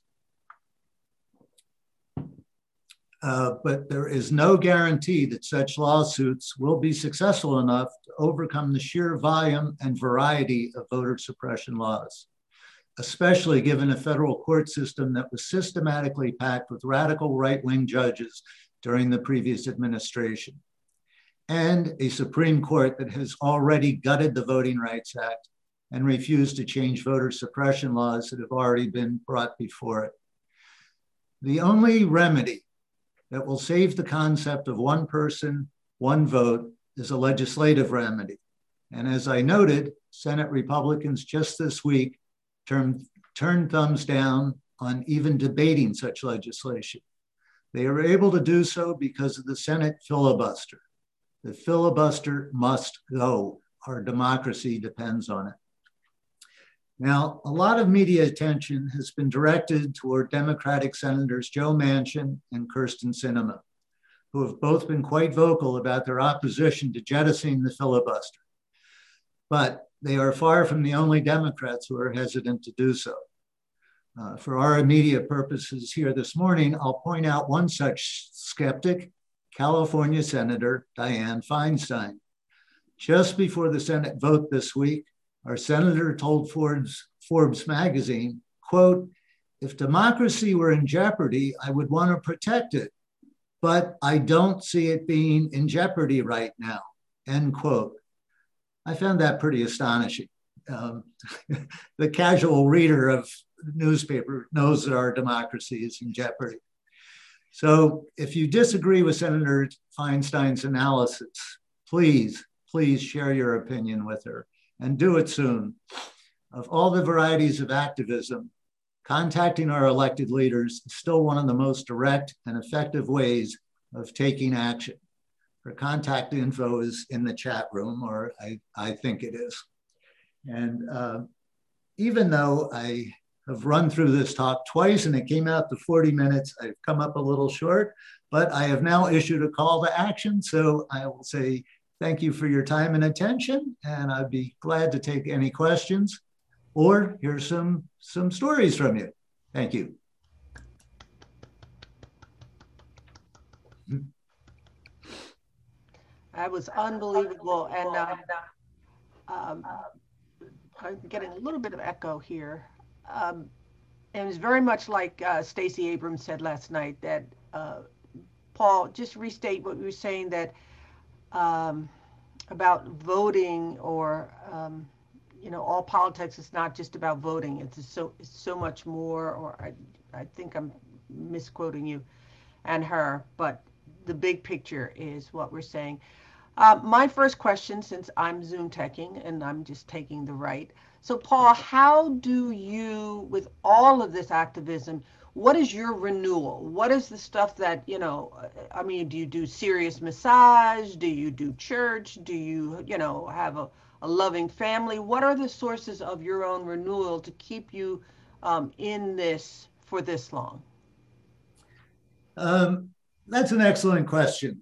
But there is no guarantee that such lawsuits will be successful enough to overcome the sheer volume and variety of voter suppression laws, especially given a federal court system that was systematically packed with radical right-wing judges during the previous administration, and a Supreme Court that has already gutted the Voting Rights Act and refused to change voter suppression laws that have already been brought before it. The only remedy that will save the concept of one person, one vote is a legislative remedy. And as I noted, Senate Republicans just this week turned thumbs down on even debating such legislation. They are able to do so because of the Senate filibuster. The filibuster must go. Our democracy depends on it. Now, a lot of media attention has been directed toward Democratic Senators Joe Manchin and Kyrsten Sinema, who have both been quite vocal about their opposition to jettisoning the filibuster. But they are far from the only Democrats who are hesitant to do so. For our immediate purposes here this morning, I'll point out one such skeptic, California Senator Dianne Feinstein. Just before the Senate vote this week, our senator told Forbes magazine, quote, if democracy were in jeopardy, I would want to protect it, but I don't see it being in jeopardy right now, end quote. I found that pretty astonishing. The casual reader of the newspaper knows that our democracy is in jeopardy. So if you disagree with Senator Feinstein's analysis, please share your opinion with her, and do it soon. Of all the varieties of activism, contacting our elected leaders is still one of the most direct and effective ways of taking action. Her contact info is in the chat room, or I think it is. And even though I have run through this talk twice and it came out to 40 minutes, I've come up a little short, but I have now issued a call to action. So I will say, thank you for your time and attention, and I'd be glad to take any questions or hear some stories from you. Thank you. That was unbelievable. And um, I'm getting a little bit of echo here. Um, it was very much like Stacey Abrams said last night that Paul, just restate what you were saying that um, about voting or all politics is not just about voting. It's so much more. Or I think I'm misquoting you and her, but the big picture is what we're saying. My first question, since I'm Zoom teching and I'm just taking the right. So, Paul, how do you, with all of this activism, what is your renewal? What is the stuff that, I mean, do you do serious massage? Do you do church? Do you, have a loving family? What are the sources of your own renewal to keep you in this for this long? Um, that's an excellent question.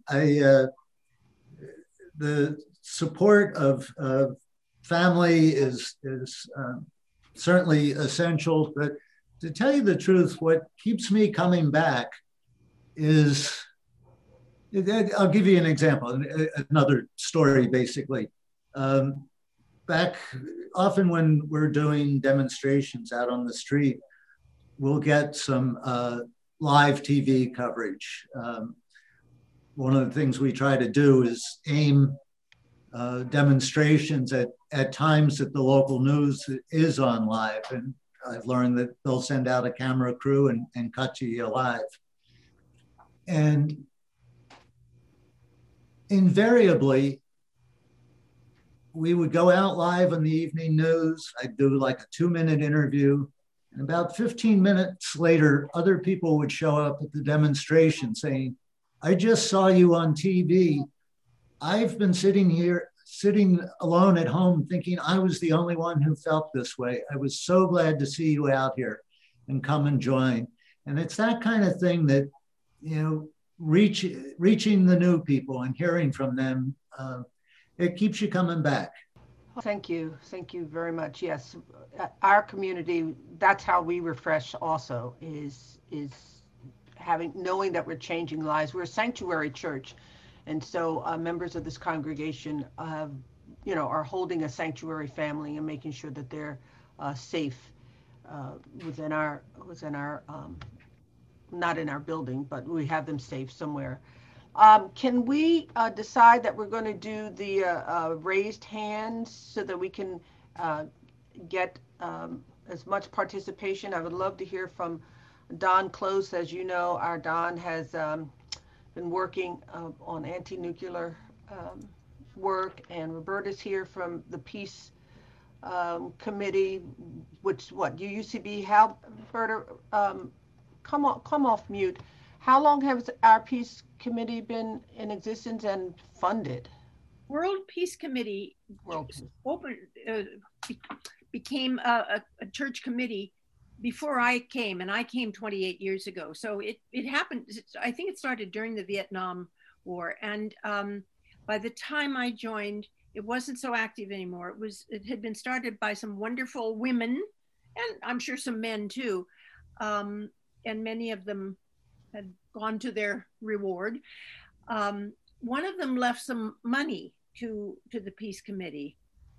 The support of family is certainly essential, but to tell you the truth, what keeps me coming back is I'll give you an example, another story, basically. Um, Back often when we're doing demonstrations out on the street, we'll get some live TV coverage. One of the things we try to do is aim demonstrations at times that the local news is on live. And I've learned that they'll send out a camera crew and cut you live. And invariably, we would go out live on the evening news. I'd do like a 2-minute interview. And about 15 minutes later, other people would show up at the demonstration saying, I just saw you on TV. I've been sitting alone at home thinking I was the only one who felt this way. I was so glad to see you out here and come and join. And it's that kind of thing that, reaching the new people and hearing from them, it keeps you coming back. Thank you. Thank you very much. Yes, our community, that's how we refresh also is having knowing that we're changing lives. We're a sanctuary church. And so members of this congregation have, are holding a sanctuary family and making sure that they're safe within our not in our building, but we have them safe somewhere. Can we decide that we're going to do the raised hands so that we can uh, get as much participation? I would love to hear from Don Close. As you know, our Don has been working on anti-nuclear work, and Roberta's here from the Peace Committee, which what UUCB. How, Roberta? Come off mute. How long has our Peace Committee been in existence and funded? World Peace Committee World Peace. open, uh, became a church committee before I came, and I came 28 years ago. So it happened. I think it started during the Vietnam War, and by the time I joined, it wasn't so active anymore. It had been started by some wonderful women, and I'm sure some men too, um, and many of them had gone to their reward. One of them left some money to the peace committee,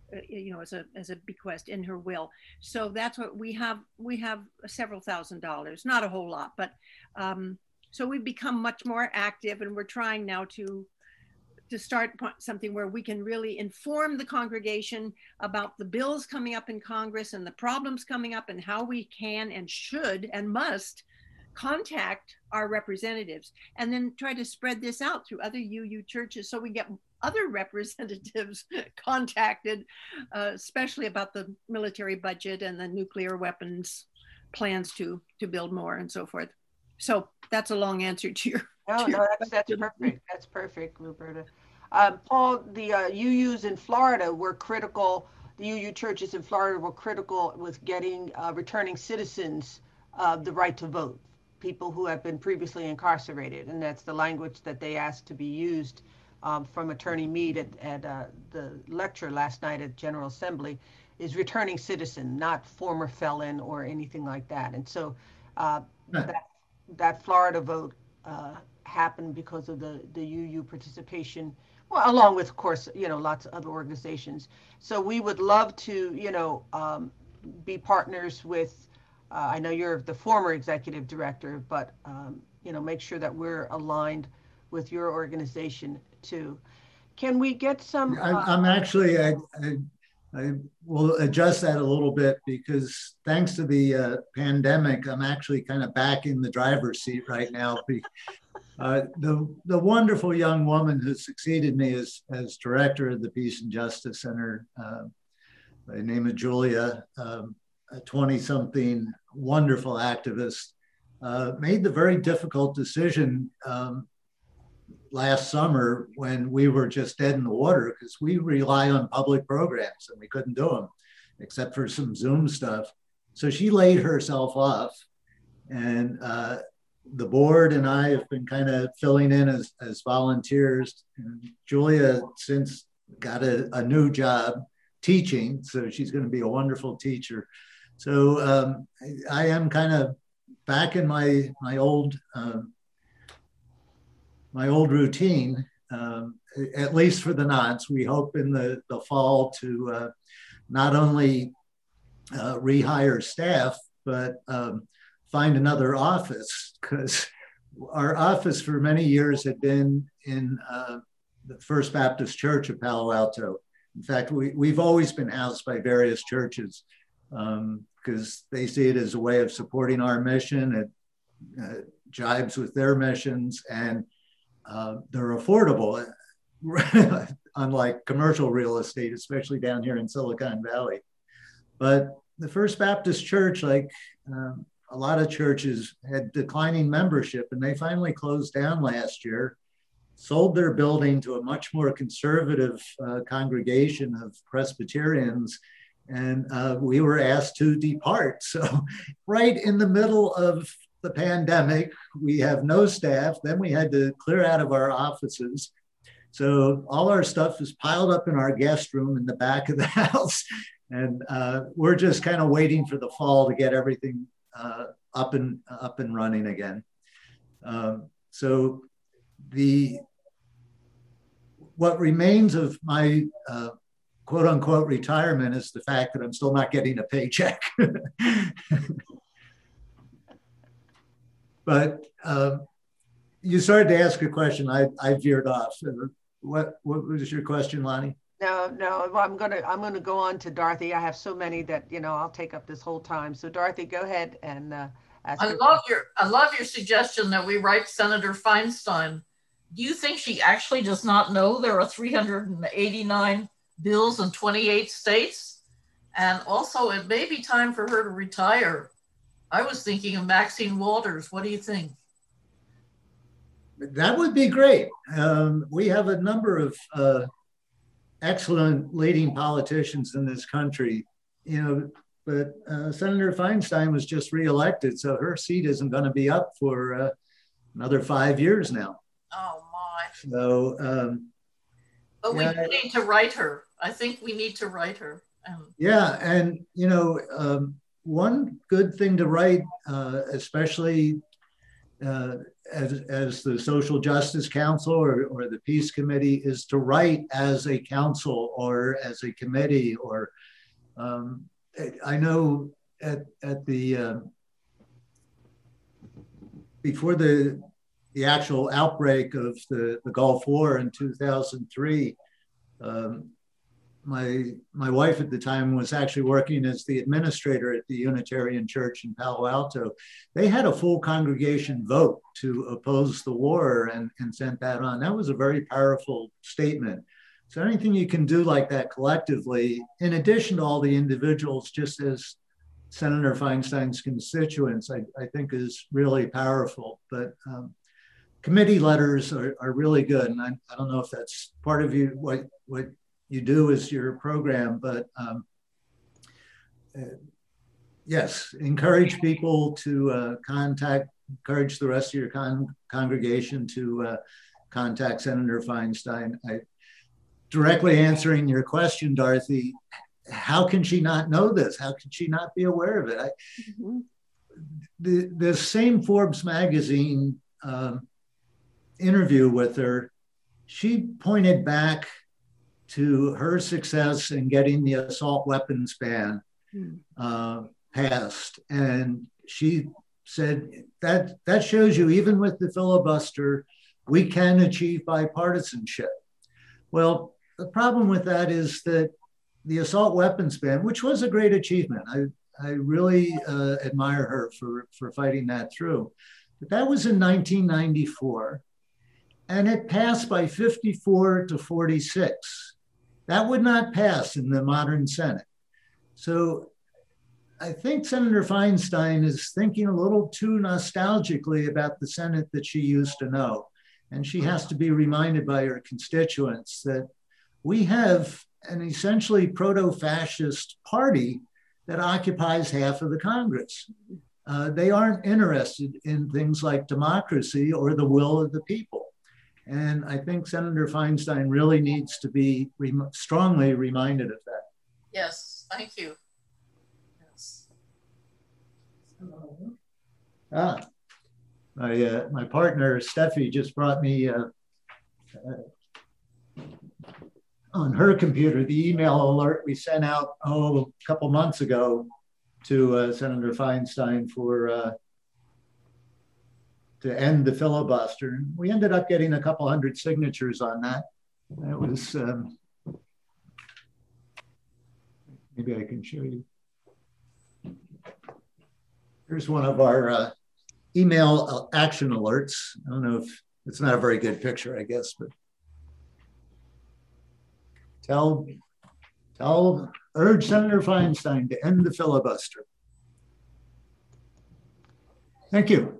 as a bequest in her will. So that's what we have. We have several $1,000s, not a whole lot, but so we've become much more active, and we're trying now to start something where we can really inform the congregation about the bills coming up in Congress and the problems coming up and how we can and should and must contact our representatives, and then try to spread this out through other UU churches so we get other representatives contacted, especially about the military budget and the nuclear weapons plans to build more and so forth. So that's a long answer to your. No, no, that's perfect. That's perfect, Roberta. Paul, the UUs in Florida were critical. The UU churches in Florida were critical with getting returning citizens the right to vote, people who have been previously incarcerated, and that's the language that they asked to be used from Attorney Mead at the lecture last night at General Assembly, is returning citizen, not former felon or anything like that. And so uh, that that Florida vote happened because of the UU participation, well, along with, of course, lots of other organizations. So we would love to, be partners with, I know you're the former executive director, but, make sure that we're aligned with your organization too. Can we get some? I'm actually, I will adjust that a little bit because thanks to the pandemic, I'm actually kind of back in the driver's seat right now. The wonderful young woman who succeeded me as director of the Peace and Justice Center, by the name of Julia, a 20-something wonderful activist, made the very difficult decision last summer when we were just dead in the water because we rely on public programs and we couldn't do them except for some Zoom stuff. So she laid herself off, and the board and I have been kind of filling in as volunteers. And Julia since got a new job teaching, so she's going to be a wonderful teacher. So I am kind of back in my old routine, at least for the nonce. We hope in the fall to not only rehire staff, but find another office, because our office for many years had been in the First Baptist Church of Palo Alto. In fact, we've always been housed by various churches because they see it as a way of supporting our mission. It jibes with their missions, and they're affordable, unlike commercial real estate, especially down here in Silicon Valley. But the First Baptist Church, like a lot of churches, had declining membership, and they finally closed down last year, sold their building to a much more conservative congregation of Presbyterians, and we were asked to depart. So right in the middle of the pandemic, we have no staff. Then we had to clear out of our offices. So all our stuff is piled up in our guest room in the back of the house. And we're just kind of waiting for the fall to get everything up and running again. So what remains of my quote unquote retirement is the fact that I'm still not getting a paycheck. But you started to ask a question. I veered off. What was your question, Lonnie? No, I'm gonna go on to Dorothy. I have so many that I'll take up this whole time. So Dorothy, go ahead and ask. I love your suggestion that we write Senator Feinstein. Do you think she actually does not know there are 389 bills in 28 states? And also, it may be time for her to retire. I was thinking of Maxine Waters. What do you think? That would be great. We have a number of excellent leading politicians in this country, but Senator Feinstein was just reelected, so her seat isn't going to be up for another 5 years now. Oh my! So, but we need to write her. I think we need to write her. Yeah, and one good thing to write, especially as the Social Justice Council or the Peace Committee, is to write as a council or as a committee. Or I know at the before the actual outbreak of the Gulf War in 2003. My wife at the time was actually working as the administrator at the Unitarian Church in Palo Alto. They had a full congregation vote to oppose the war and sent that on. That was a very powerful statement. So anything you can do like that collectively, in addition to all the individuals, just as Senator Feinstein's constituents, I think is really powerful. But committee letters are really good. And I don't know if that's part of what you do as your program, but yes, encourage people to encourage the rest of your congregation to contact Senator Feinstein. Directly answering your question, Dorothy, how can she not know this? How can she not be aware of it? The same Forbes magazine interview with her, she pointed back to her success in getting the assault weapons ban passed. And she said that shows you, even with the filibuster, we can achieve bipartisanship. Well, the problem with that is that the assault weapons ban, which was a great achievement, I really admire her for fighting that through. But that was in 1994, and it passed by 54 to 46. That would not pass in the modern Senate. So I think Senator Feinstein is thinking a little too nostalgically about the Senate that she used to know. And she has to be reminded by her constituents that we have an essentially proto-fascist party that occupies half of the Congress. They aren't interested in things like democracy or the will of the people. And I think Senator Feinstein really needs to be strongly reminded of that. Yes, thank you. Yes. My partner, Steffi, just brought me on her computer the email alert we sent out a couple months ago to Senator Feinstein to end the filibuster. We ended up getting a couple hundred signatures on that. That was, maybe I can show you. Here's one of our email action alerts. I don't know if it's not a very good picture, I guess, but urge Senator Feinstein to end the filibuster. Thank you.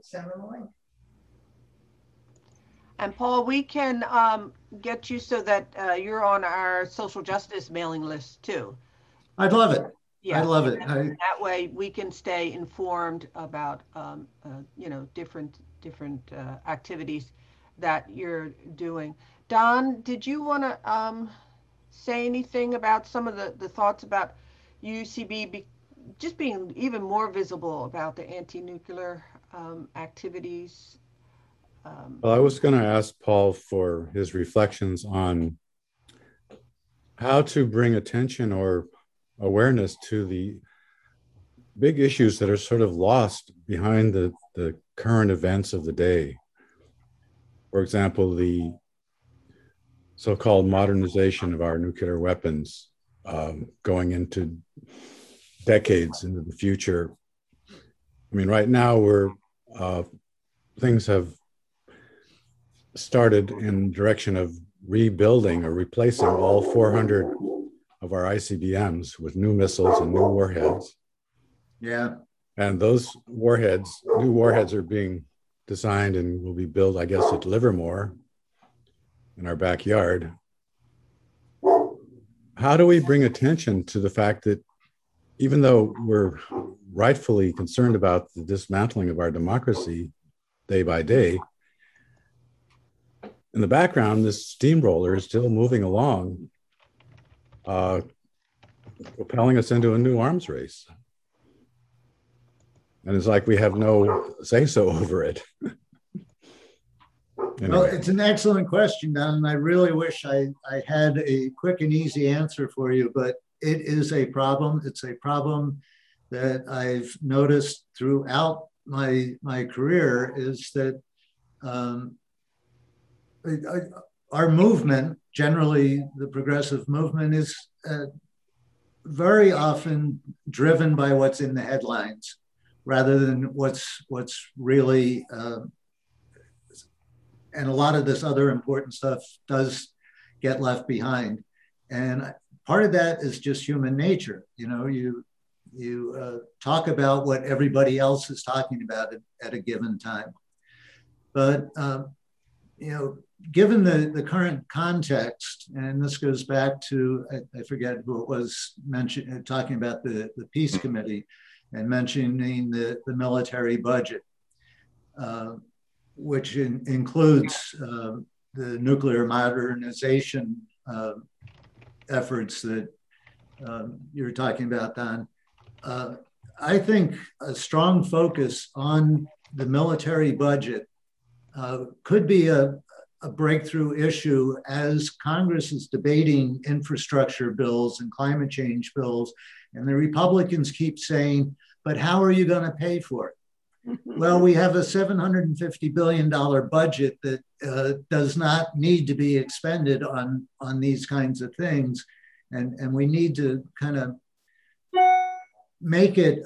And Paul, we can get you so that you're on our social justice mailing list too. I'd love it. Yeah, I love it. That way we can stay informed about, different activities that you're doing. Don, did you want to say anything about some of the thoughts about UCB just being even more visible about the anti-nuclear activities? Well, I was going to ask Paul for his reflections on how to bring attention or awareness to the big issues that are sort of lost behind the current events of the day. For example, the so-called modernization of our nuclear weapons going into decades into the future. I mean, right now things have started in the direction of rebuilding or replacing all 400 of our ICBMs with new missiles and new warheads. Yeah. And those new warheads are being designed and will be built, I guess, at Livermore in our backyard. How do we bring attention to the fact that even though we're rightfully concerned about the dismantling of our democracy day by day, in the background, this steamroller is still moving along, propelling us into a new arms race. And it's like we have no say-so over it. Anyway. Well, it's an excellent question, Don, and I really wish I had a quick and easy answer for you, but it is a problem. It's a problem that I've noticed throughout my career is that our movement, generally the progressive movement, is very often driven by what's in the headlines rather than what's really, and a lot of this other important stuff does get left behind. And part of that is just human nature. You know, you talk about what everybody else is talking about at a given time. But, given the current context, and this goes back to, I forget who it was talking about the Peace Committee and mentioning the military budget, which includes the nuclear modernization efforts that you're talking about, Don. I think a strong focus on the military budget could be a a breakthrough issue as Congress is debating infrastructure bills and climate change bills. And the Republicans keep saying, but how are you going to pay for it? Well, we have a $750 billion budget that does not need to be expended on these kinds of things. And we need to kind of make it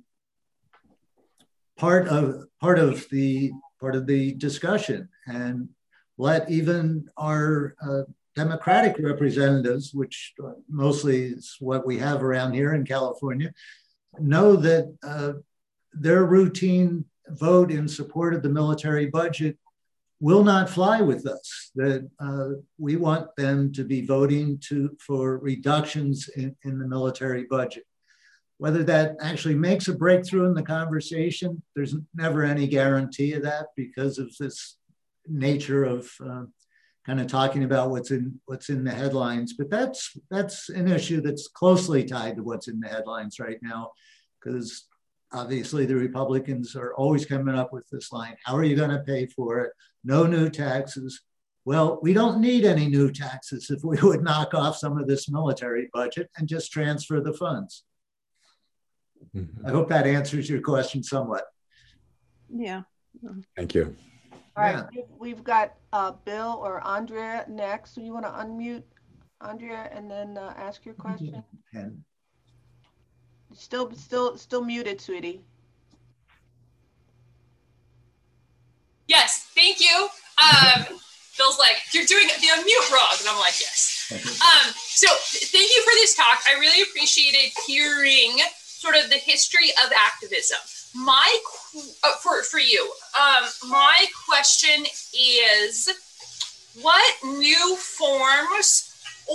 part of the discussion, and let even our Democratic representatives, which mostly is what we have around here in California, know that their routine vote in support of the military budget will not fly with us, that we want them to be voting for reductions in the military budget. Whether that actually makes a breakthrough in the conversation, there's never any guarantee of that because of this nature of kind of talking about what's in the headlines. But that's an issue that's closely tied to what's in the headlines right now, because obviously the Republicans are always coming up with this line, how are you going to pay for it? No new taxes. Well, we don't need any new taxes if we would knock off some of this military budget and just transfer the funds. Mm-hmm. I hope that answers your question somewhat. Yeah. Thank you. All right, we've got Bill or Andrea next. So you want to unmute Andrea and then ask your question? And Still muted, sweetie. Yes, thank you. Bill's like, you're doing the unmute wrong. And I'm like, yes. So thank you for this talk. I really appreciated hearing sort of the history of activism. For you, my question is, what new forms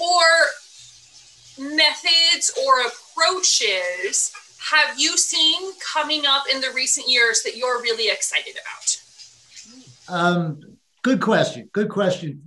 or methods or approaches have you seen coming up in the recent years that you're really excited about? Good question. Good question.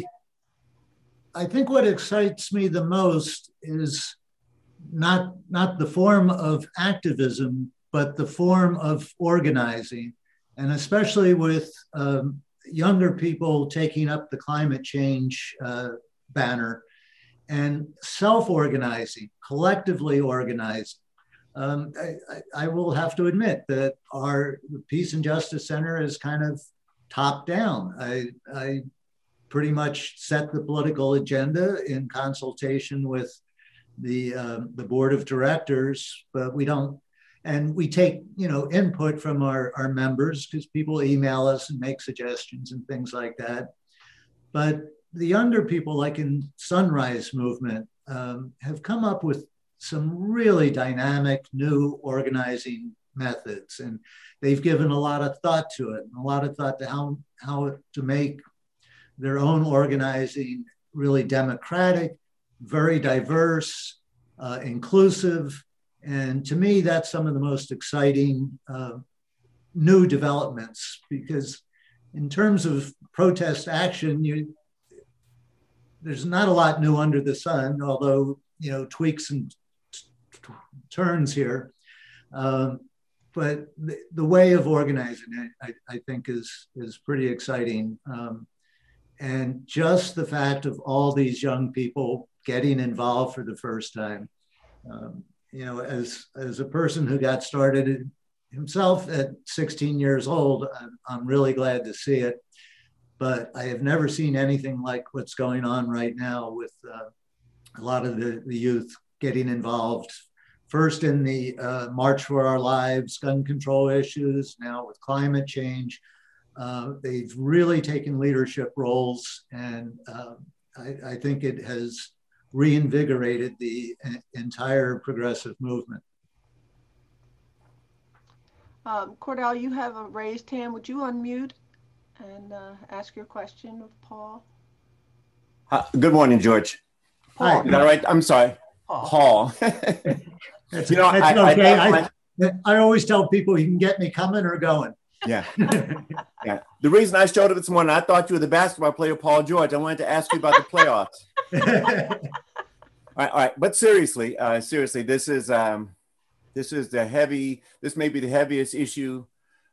I think what excites me the most is not the form of activism, but the form of organizing, and especially with younger people taking up the climate change banner and self-organizing, collectively organized. I will have to admit that our Peace and Justice Center is kind of top down. I pretty much set the political agenda in consultation with the board of directors, but we don't. And we take, input from our members because people email us and make suggestions and things like that. But the younger people, like in Sunrise Movement, have come up with some really dynamic new organizing methods. And they've given a lot of thought to it, and a lot of thought to how to make their own organizing really democratic, very diverse, inclusive. And to me, that's some of the most exciting new developments, because in terms of protest action, there's not a lot new under the sun, although, tweaks and turns here. But the way of organizing it, I think is pretty exciting. And just the fact of all these young people getting involved for the first time. As a person who got started himself at 16 years old, I'm really glad to see it. But I have never seen anything like what's going on right now with a lot of the youth getting involved. First in the March for Our Lives, gun control issues, now with climate change. They've really taken leadership roles, and I think it has reinvigorated the entire progressive movement. Cordell, you have a raised hand. Would you unmute and ask your question of Paul? Good morning, George. Paul. Is that right? I'm sorry. Paul. That's okay. I always tell people you can get me coming or going. Yeah. Yeah. The reason I showed up this morning, I thought you were the basketball player, Paul George. I wanted to ask you about the playoffs. All right. But seriously, this may be the heaviest issue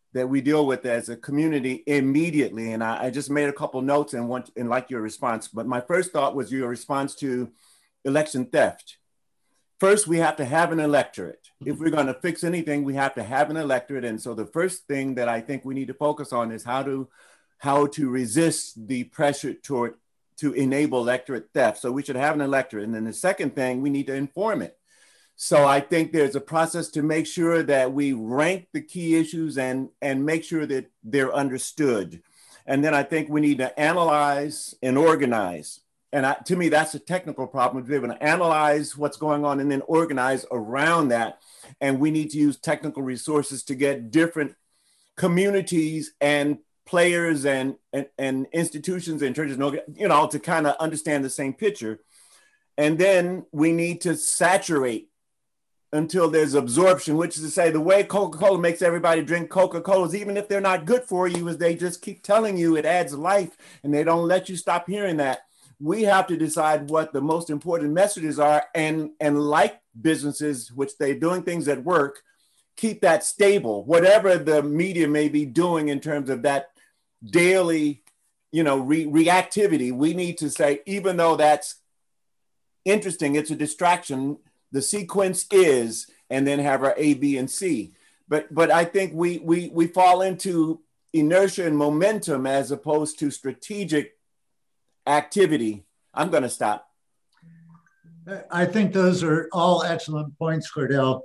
that we deal with as a community immediately. And I just made a couple notes and like your response. But my first thought was your response to election theft. First, we have to have an electorate. If we're going to fix anything, we have to have an electorate. And so the first thing that I think we need to focus on is how to resist the pressure to enable electorate theft. So we should have an electorate. And then the second thing, we need to inform it. So I think there's a process to make sure that we rank the key issues and make sure that they're understood. And then I think we need to analyze and organize. And to me, that's a technical problem, to be able to analyze what's going on and then organize around that. And we need to use technical resources to get different communities and players and institutions and churches, to kind of understand the same picture. And then we need to saturate until there's absorption, which is to say the way Coca-Cola makes everybody drink Coca-Colas, even if they're not good for you, is they just keep telling you it adds life and they don't let you stop hearing that. We have to decide what the most important messages are and like businesses, which they're doing things that work, keep that stable, whatever the media may be doing in terms of that daily, reactivity. We need to say, even though that's interesting, it's a distraction, the sequence is, and then have our A, B, and C. But I think we fall into inertia and momentum as opposed to strategic activity. I'm going to stop. I think those are all excellent points, Cordell.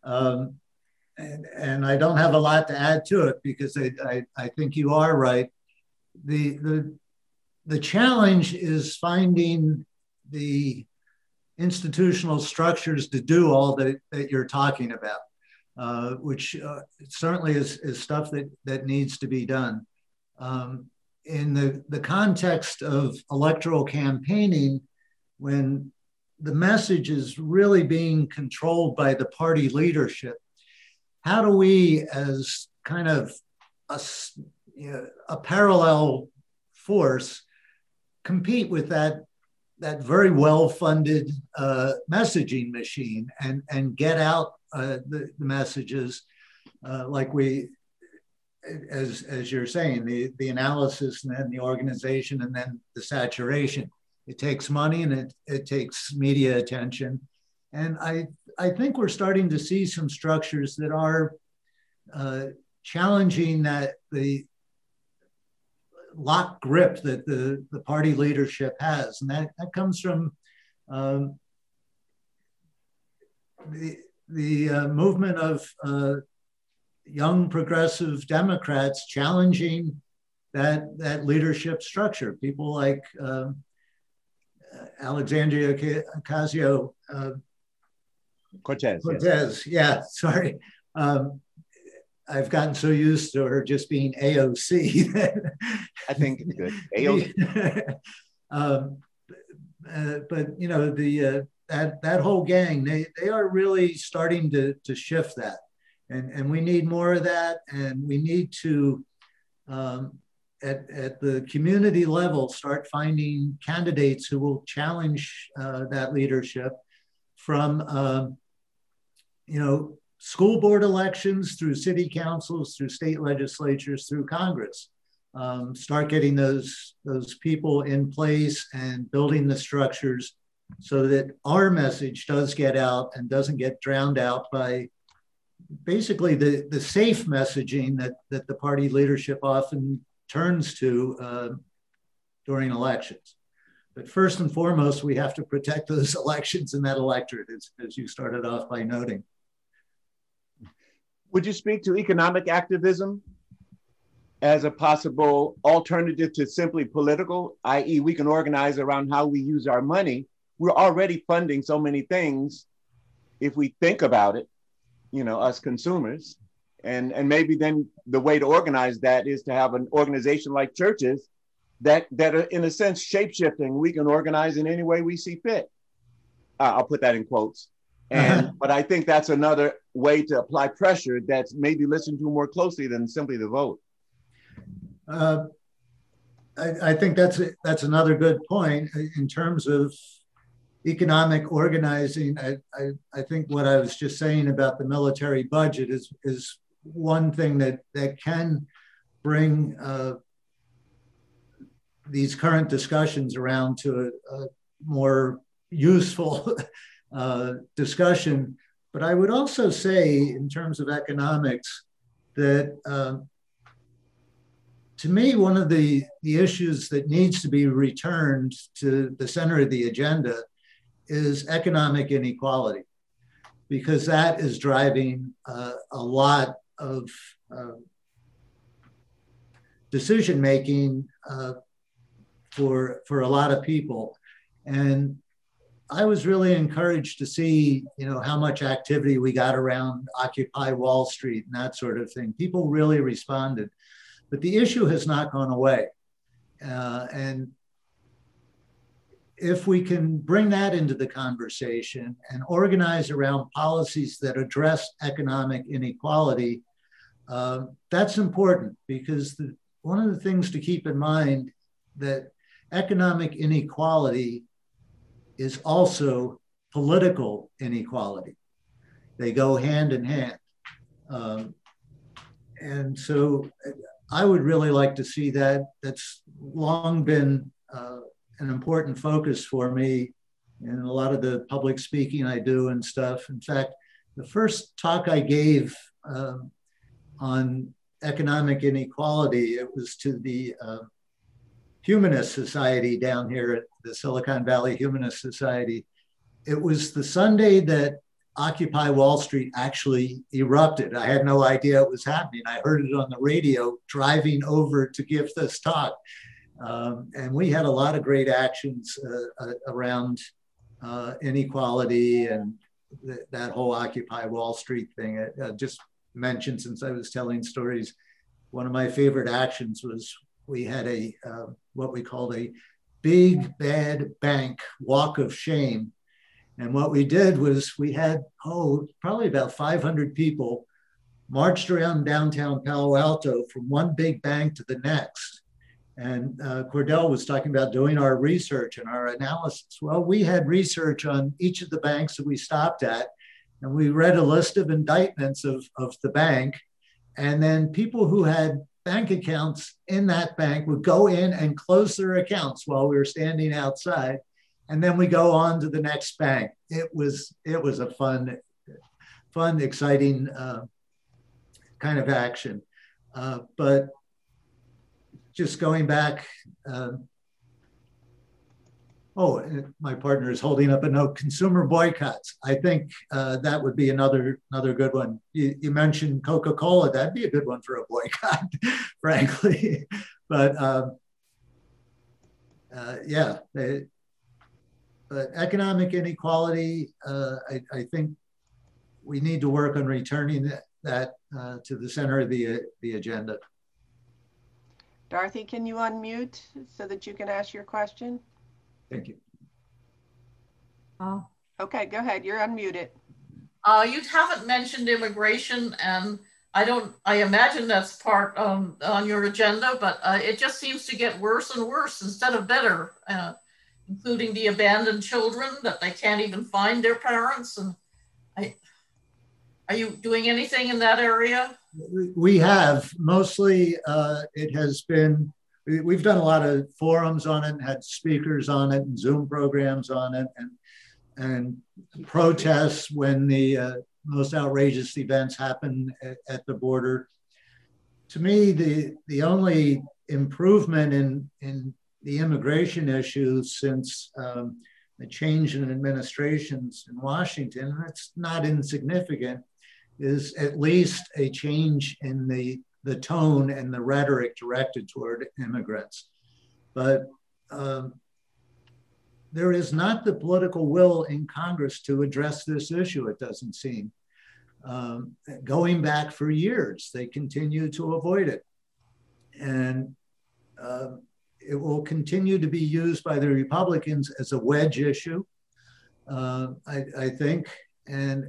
And I don't have a lot to add to it because I think you are right. The challenge is finding the institutional structures to do all that you're talking about, which certainly is stuff that needs to be done. In the context of electoral campaigning, when the message is really being controlled by the party leadership, how do we, as kind of a parallel force, compete with that very well-funded messaging machine and get out the messages like we, as you're saying, the analysis and then the organization and then the saturation. It takes money and it takes media attention. And I think we're starting to see some structures that are challenging the lock grip that the party leadership has. And that comes from the movement of young progressive Democrats challenging that leadership structure. People like Alexandria Ocasio-Cortez. Yeah, sorry. I've gotten so used to her just being AOC. I think it's good. AOC. But that whole gang, they are really starting to shift that, and we need more of that, and we need to at the community level start finding candidates who will challenge that leadership from school board elections through city councils, through state legislatures, through Congress. Start getting those people in place and building the structures so that our message does get out and doesn't get drowned out by basically the safe messaging that the party leadership often turns to during elections. But first and foremost, we have to protect those elections and that electorate, as you started off by noting. Would you speak to economic activism as a possible alternative to simply political, i.e. we can organize around how we use our money? We're already funding so many things if we think about it, us consumers. And maybe then the way to organize that is to have an organization like churches that are in a sense shape-shifting. We can organize in any way we see fit. I'll put that in quotes. But I think that's another way to apply pressure that's maybe listened to more closely than simply the vote. I think that's another good point in terms of economic organizing. I think what I was just saying about the military budget is one thing that can bring these current discussions around to a more useful discussion. But I would also say, in terms of economics, that to me, one of the issues that needs to be returned to the center of the agenda is economic inequality, because that is driving a lot of decision-making for a lot of people. And I was really encouraged to see, how much activity we got around Occupy Wall Street and that sort of thing. People really responded, but the issue has not gone away. And if we can bring that into the conversation and organize around policies that address economic inequality, that's important, because one of the things to keep in mind that economic inequality is also political inequality. They go hand in hand. And so I would really like to see that. That's long been an important focus for me in a lot of the public speaking I do and stuff. In fact, the first talk I gave on economic inequality, it was to the Humanist Society down here at the Silicon Valley Humanist Society. It was the Sunday that Occupy Wall Street actually erupted. I had no idea it was happening. I heard it on the radio driving over to give this talk. And we had a lot of great actions around inequality and that whole Occupy Wall Street thing. I just mentioned, since I was telling stories, one of my favorite actions was we had what we called a big bad bank walk of shame. And what we did was we had, probably about 500 people marched around downtown Palo Alto from one big bank to the next. And Cordell was talking about doing our research and our analysis. Well, we had research on each of the banks that we stopped at, and we read a list of indictments of the bank. And then people who had bank accounts in that bank would go in and close their accounts while we were standing outside. And then we go on to the next bank. It was a fun, exciting kind of action. But just going back, my partner is holding up a note, consumer boycotts. I think that would be another good one. You mentioned Coca-Cola, that'd be a good one for a boycott, frankly. But but economic inequality, I think we need to work on returning that to the center of the agenda. Dorothy, can you unmute so that you can ask your question? Thank you. Oh. Okay, go ahead. You're unmuted. You haven't mentioned immigration, and I imagine that's part on your agenda, but it just seems to get worse and worse instead of better, including the abandoned children that they can't even find their parents. And are you doing anything in that area? We have mostly, it has been, we've done a lot of forums on it, and had speakers on it and Zoom programs on it, and protests when the most outrageous events happen at the border. To me, the only improvement in the immigration issue since the change in administrations in Washington, and it's not insignificant, is at least a change in the tone and the rhetoric directed toward immigrants. But there is not the political will in Congress to address this issue, it doesn't seem. Going back for years, they continue to avoid it. And it will continue to be used by the Republicans as a wedge issue, I think. And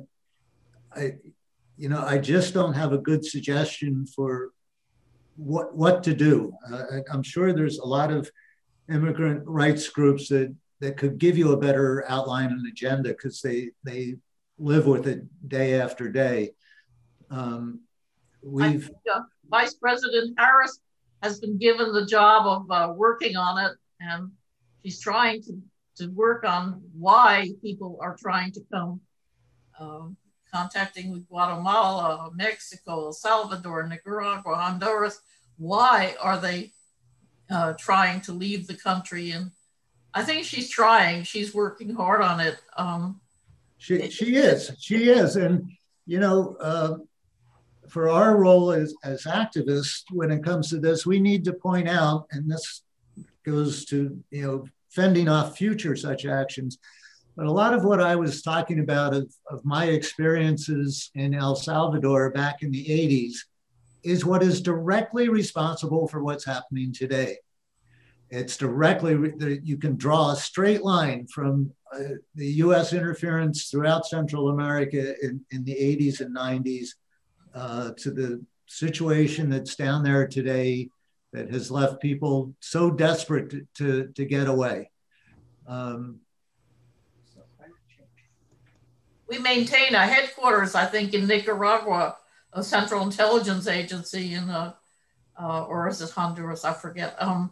I just don't have a good suggestion for what to do. I'm sure there's a lot of immigrant rights groups that could give you a better outline and agenda, because they live with it day after day. we've Vice President Harris has been given the job of working on it, and she's trying to work on why people are trying to come, contacting with Guatemala, Mexico, El Salvador, Nicaragua, Honduras. Why are they trying to leave the country? And I think she's trying. She's working hard on it. She is. And, you know, for our role as activists, when it comes to this, we need to point out, and this goes to, you know, fending off future such actions. But a lot of what I was talking about of my experiences in El Salvador back in the 80s is what is directly responsible for what's happening today. It's directly, you can draw a straight line from the US interference throughout Central America in the 80s and 90s to the situation that's down there today that has left people so desperate to get away. We maintain a headquarters, I think, in Nicaragua, a Central Intelligence Agency in, or is it Honduras? I forget.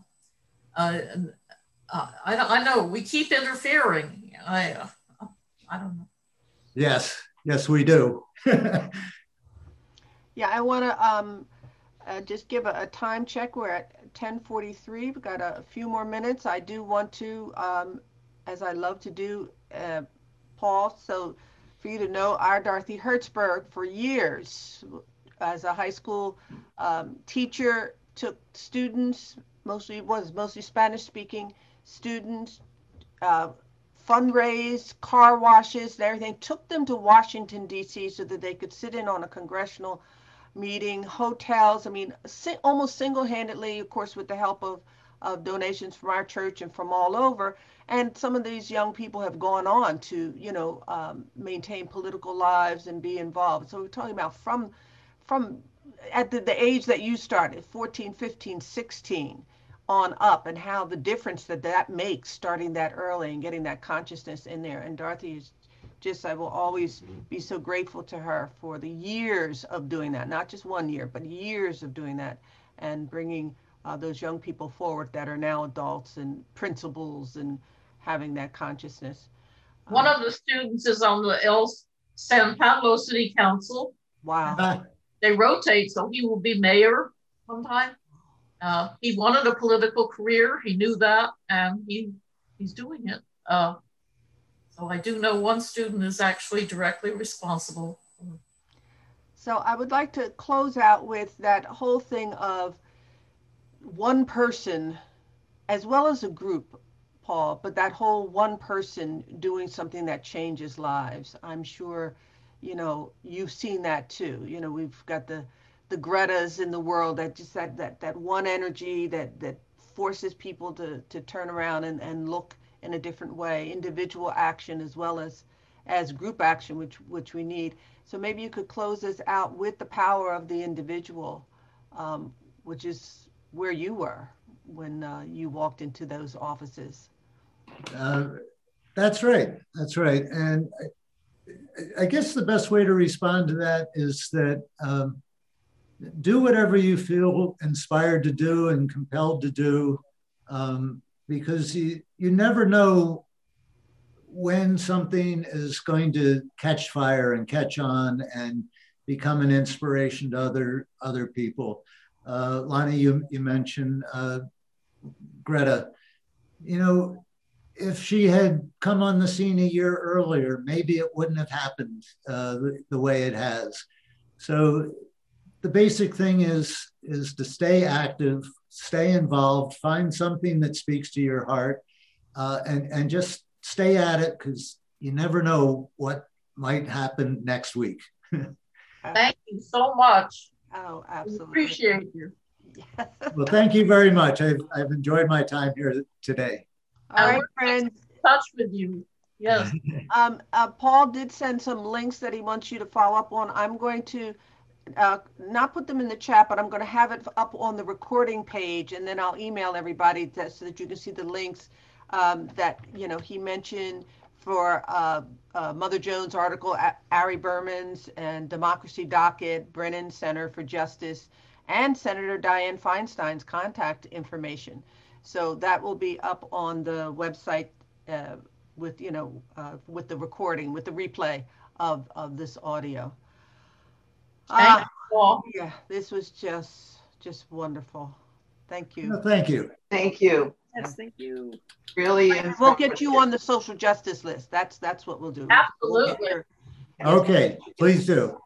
I know we keep interfering. I don't know. Yes, we do. Yeah, I want to just give a time check. We're at 10:43. We've got a few more minutes. I do want to, as I love to do, Paul, so for you to know, our Dorothy Hertzberg for years as a high school teacher took students, mostly Spanish speaking students, fundraised, car washes and everything, took them to Washington, D.C. so that they could sit in on a congressional meeting, hotels. I mean, almost single-handedly, of course, with the help of donations from our church and from all over. And some of these young people have gone on to, you know, maintain political lives and be involved. So we're talking about from at the age that you started, 14, 15, 16 on up, and how the difference that makes starting that early and getting that consciousness in there. And Dorothy is just, I will always be so grateful to her for the years of doing that, not just 1 year, but years of doing that and bringing those young people forward that are now adults and principals and having that consciousness. One of the students is on the El San Pablo City Council. Wow. They rotate, so he will be mayor sometime. He wanted a political career. He knew that, and he's doing it. So I do know one student is actually directly responsible. So I would like to close out with that whole thing of one person as well as a group, Paul, but that whole one person doing something that changes lives. I'm sure, you know, you've seen that too. You know, we've got the Gretas in the world that just that one energy that forces people to turn around and look in a different way, individual action as well as group action, which we need. So maybe you could close this out with the power of the individual, which is where you were when you walked into those offices. That's right. And I guess the best way to respond to that is that do whatever you feel inspired to do and compelled to do, because you never know when something is going to catch fire and catch on and become an inspiration to other people. Lonnie, you mentioned Greta. You know, if she had come on the scene a year earlier, maybe it wouldn't have happened the way it has. So the basic thing is to stay active, stay involved, find something that speaks to your heart, and just stay at it, because you never know what might happen next week. Thank you so much. Oh, absolutely. We appreciate you. Well, thank you very much. I've enjoyed my time here today. All right, friends. Touch with you. Yes. Paul did send some links that he wants you to follow up on. I'm going to not put them in the chat, but I'm going to have it up on the recording page, and then I'll email everybody so that you can see the links that, you know, he mentioned for Mother Jones' article, Ari Berman's, and Democracy Docket, Brennan Center for Justice, and Senator Dianne Feinstein's contact information. So that will be up on the website with with the recording, with the replay of this audio. Thank you, Paul. Yeah, this was just wonderful. Thank you. Well, thank you. Thank you. Yes, thank you. Really. We'll get you on the social justice list. That's what we'll do. Absolutely. Okay, please do.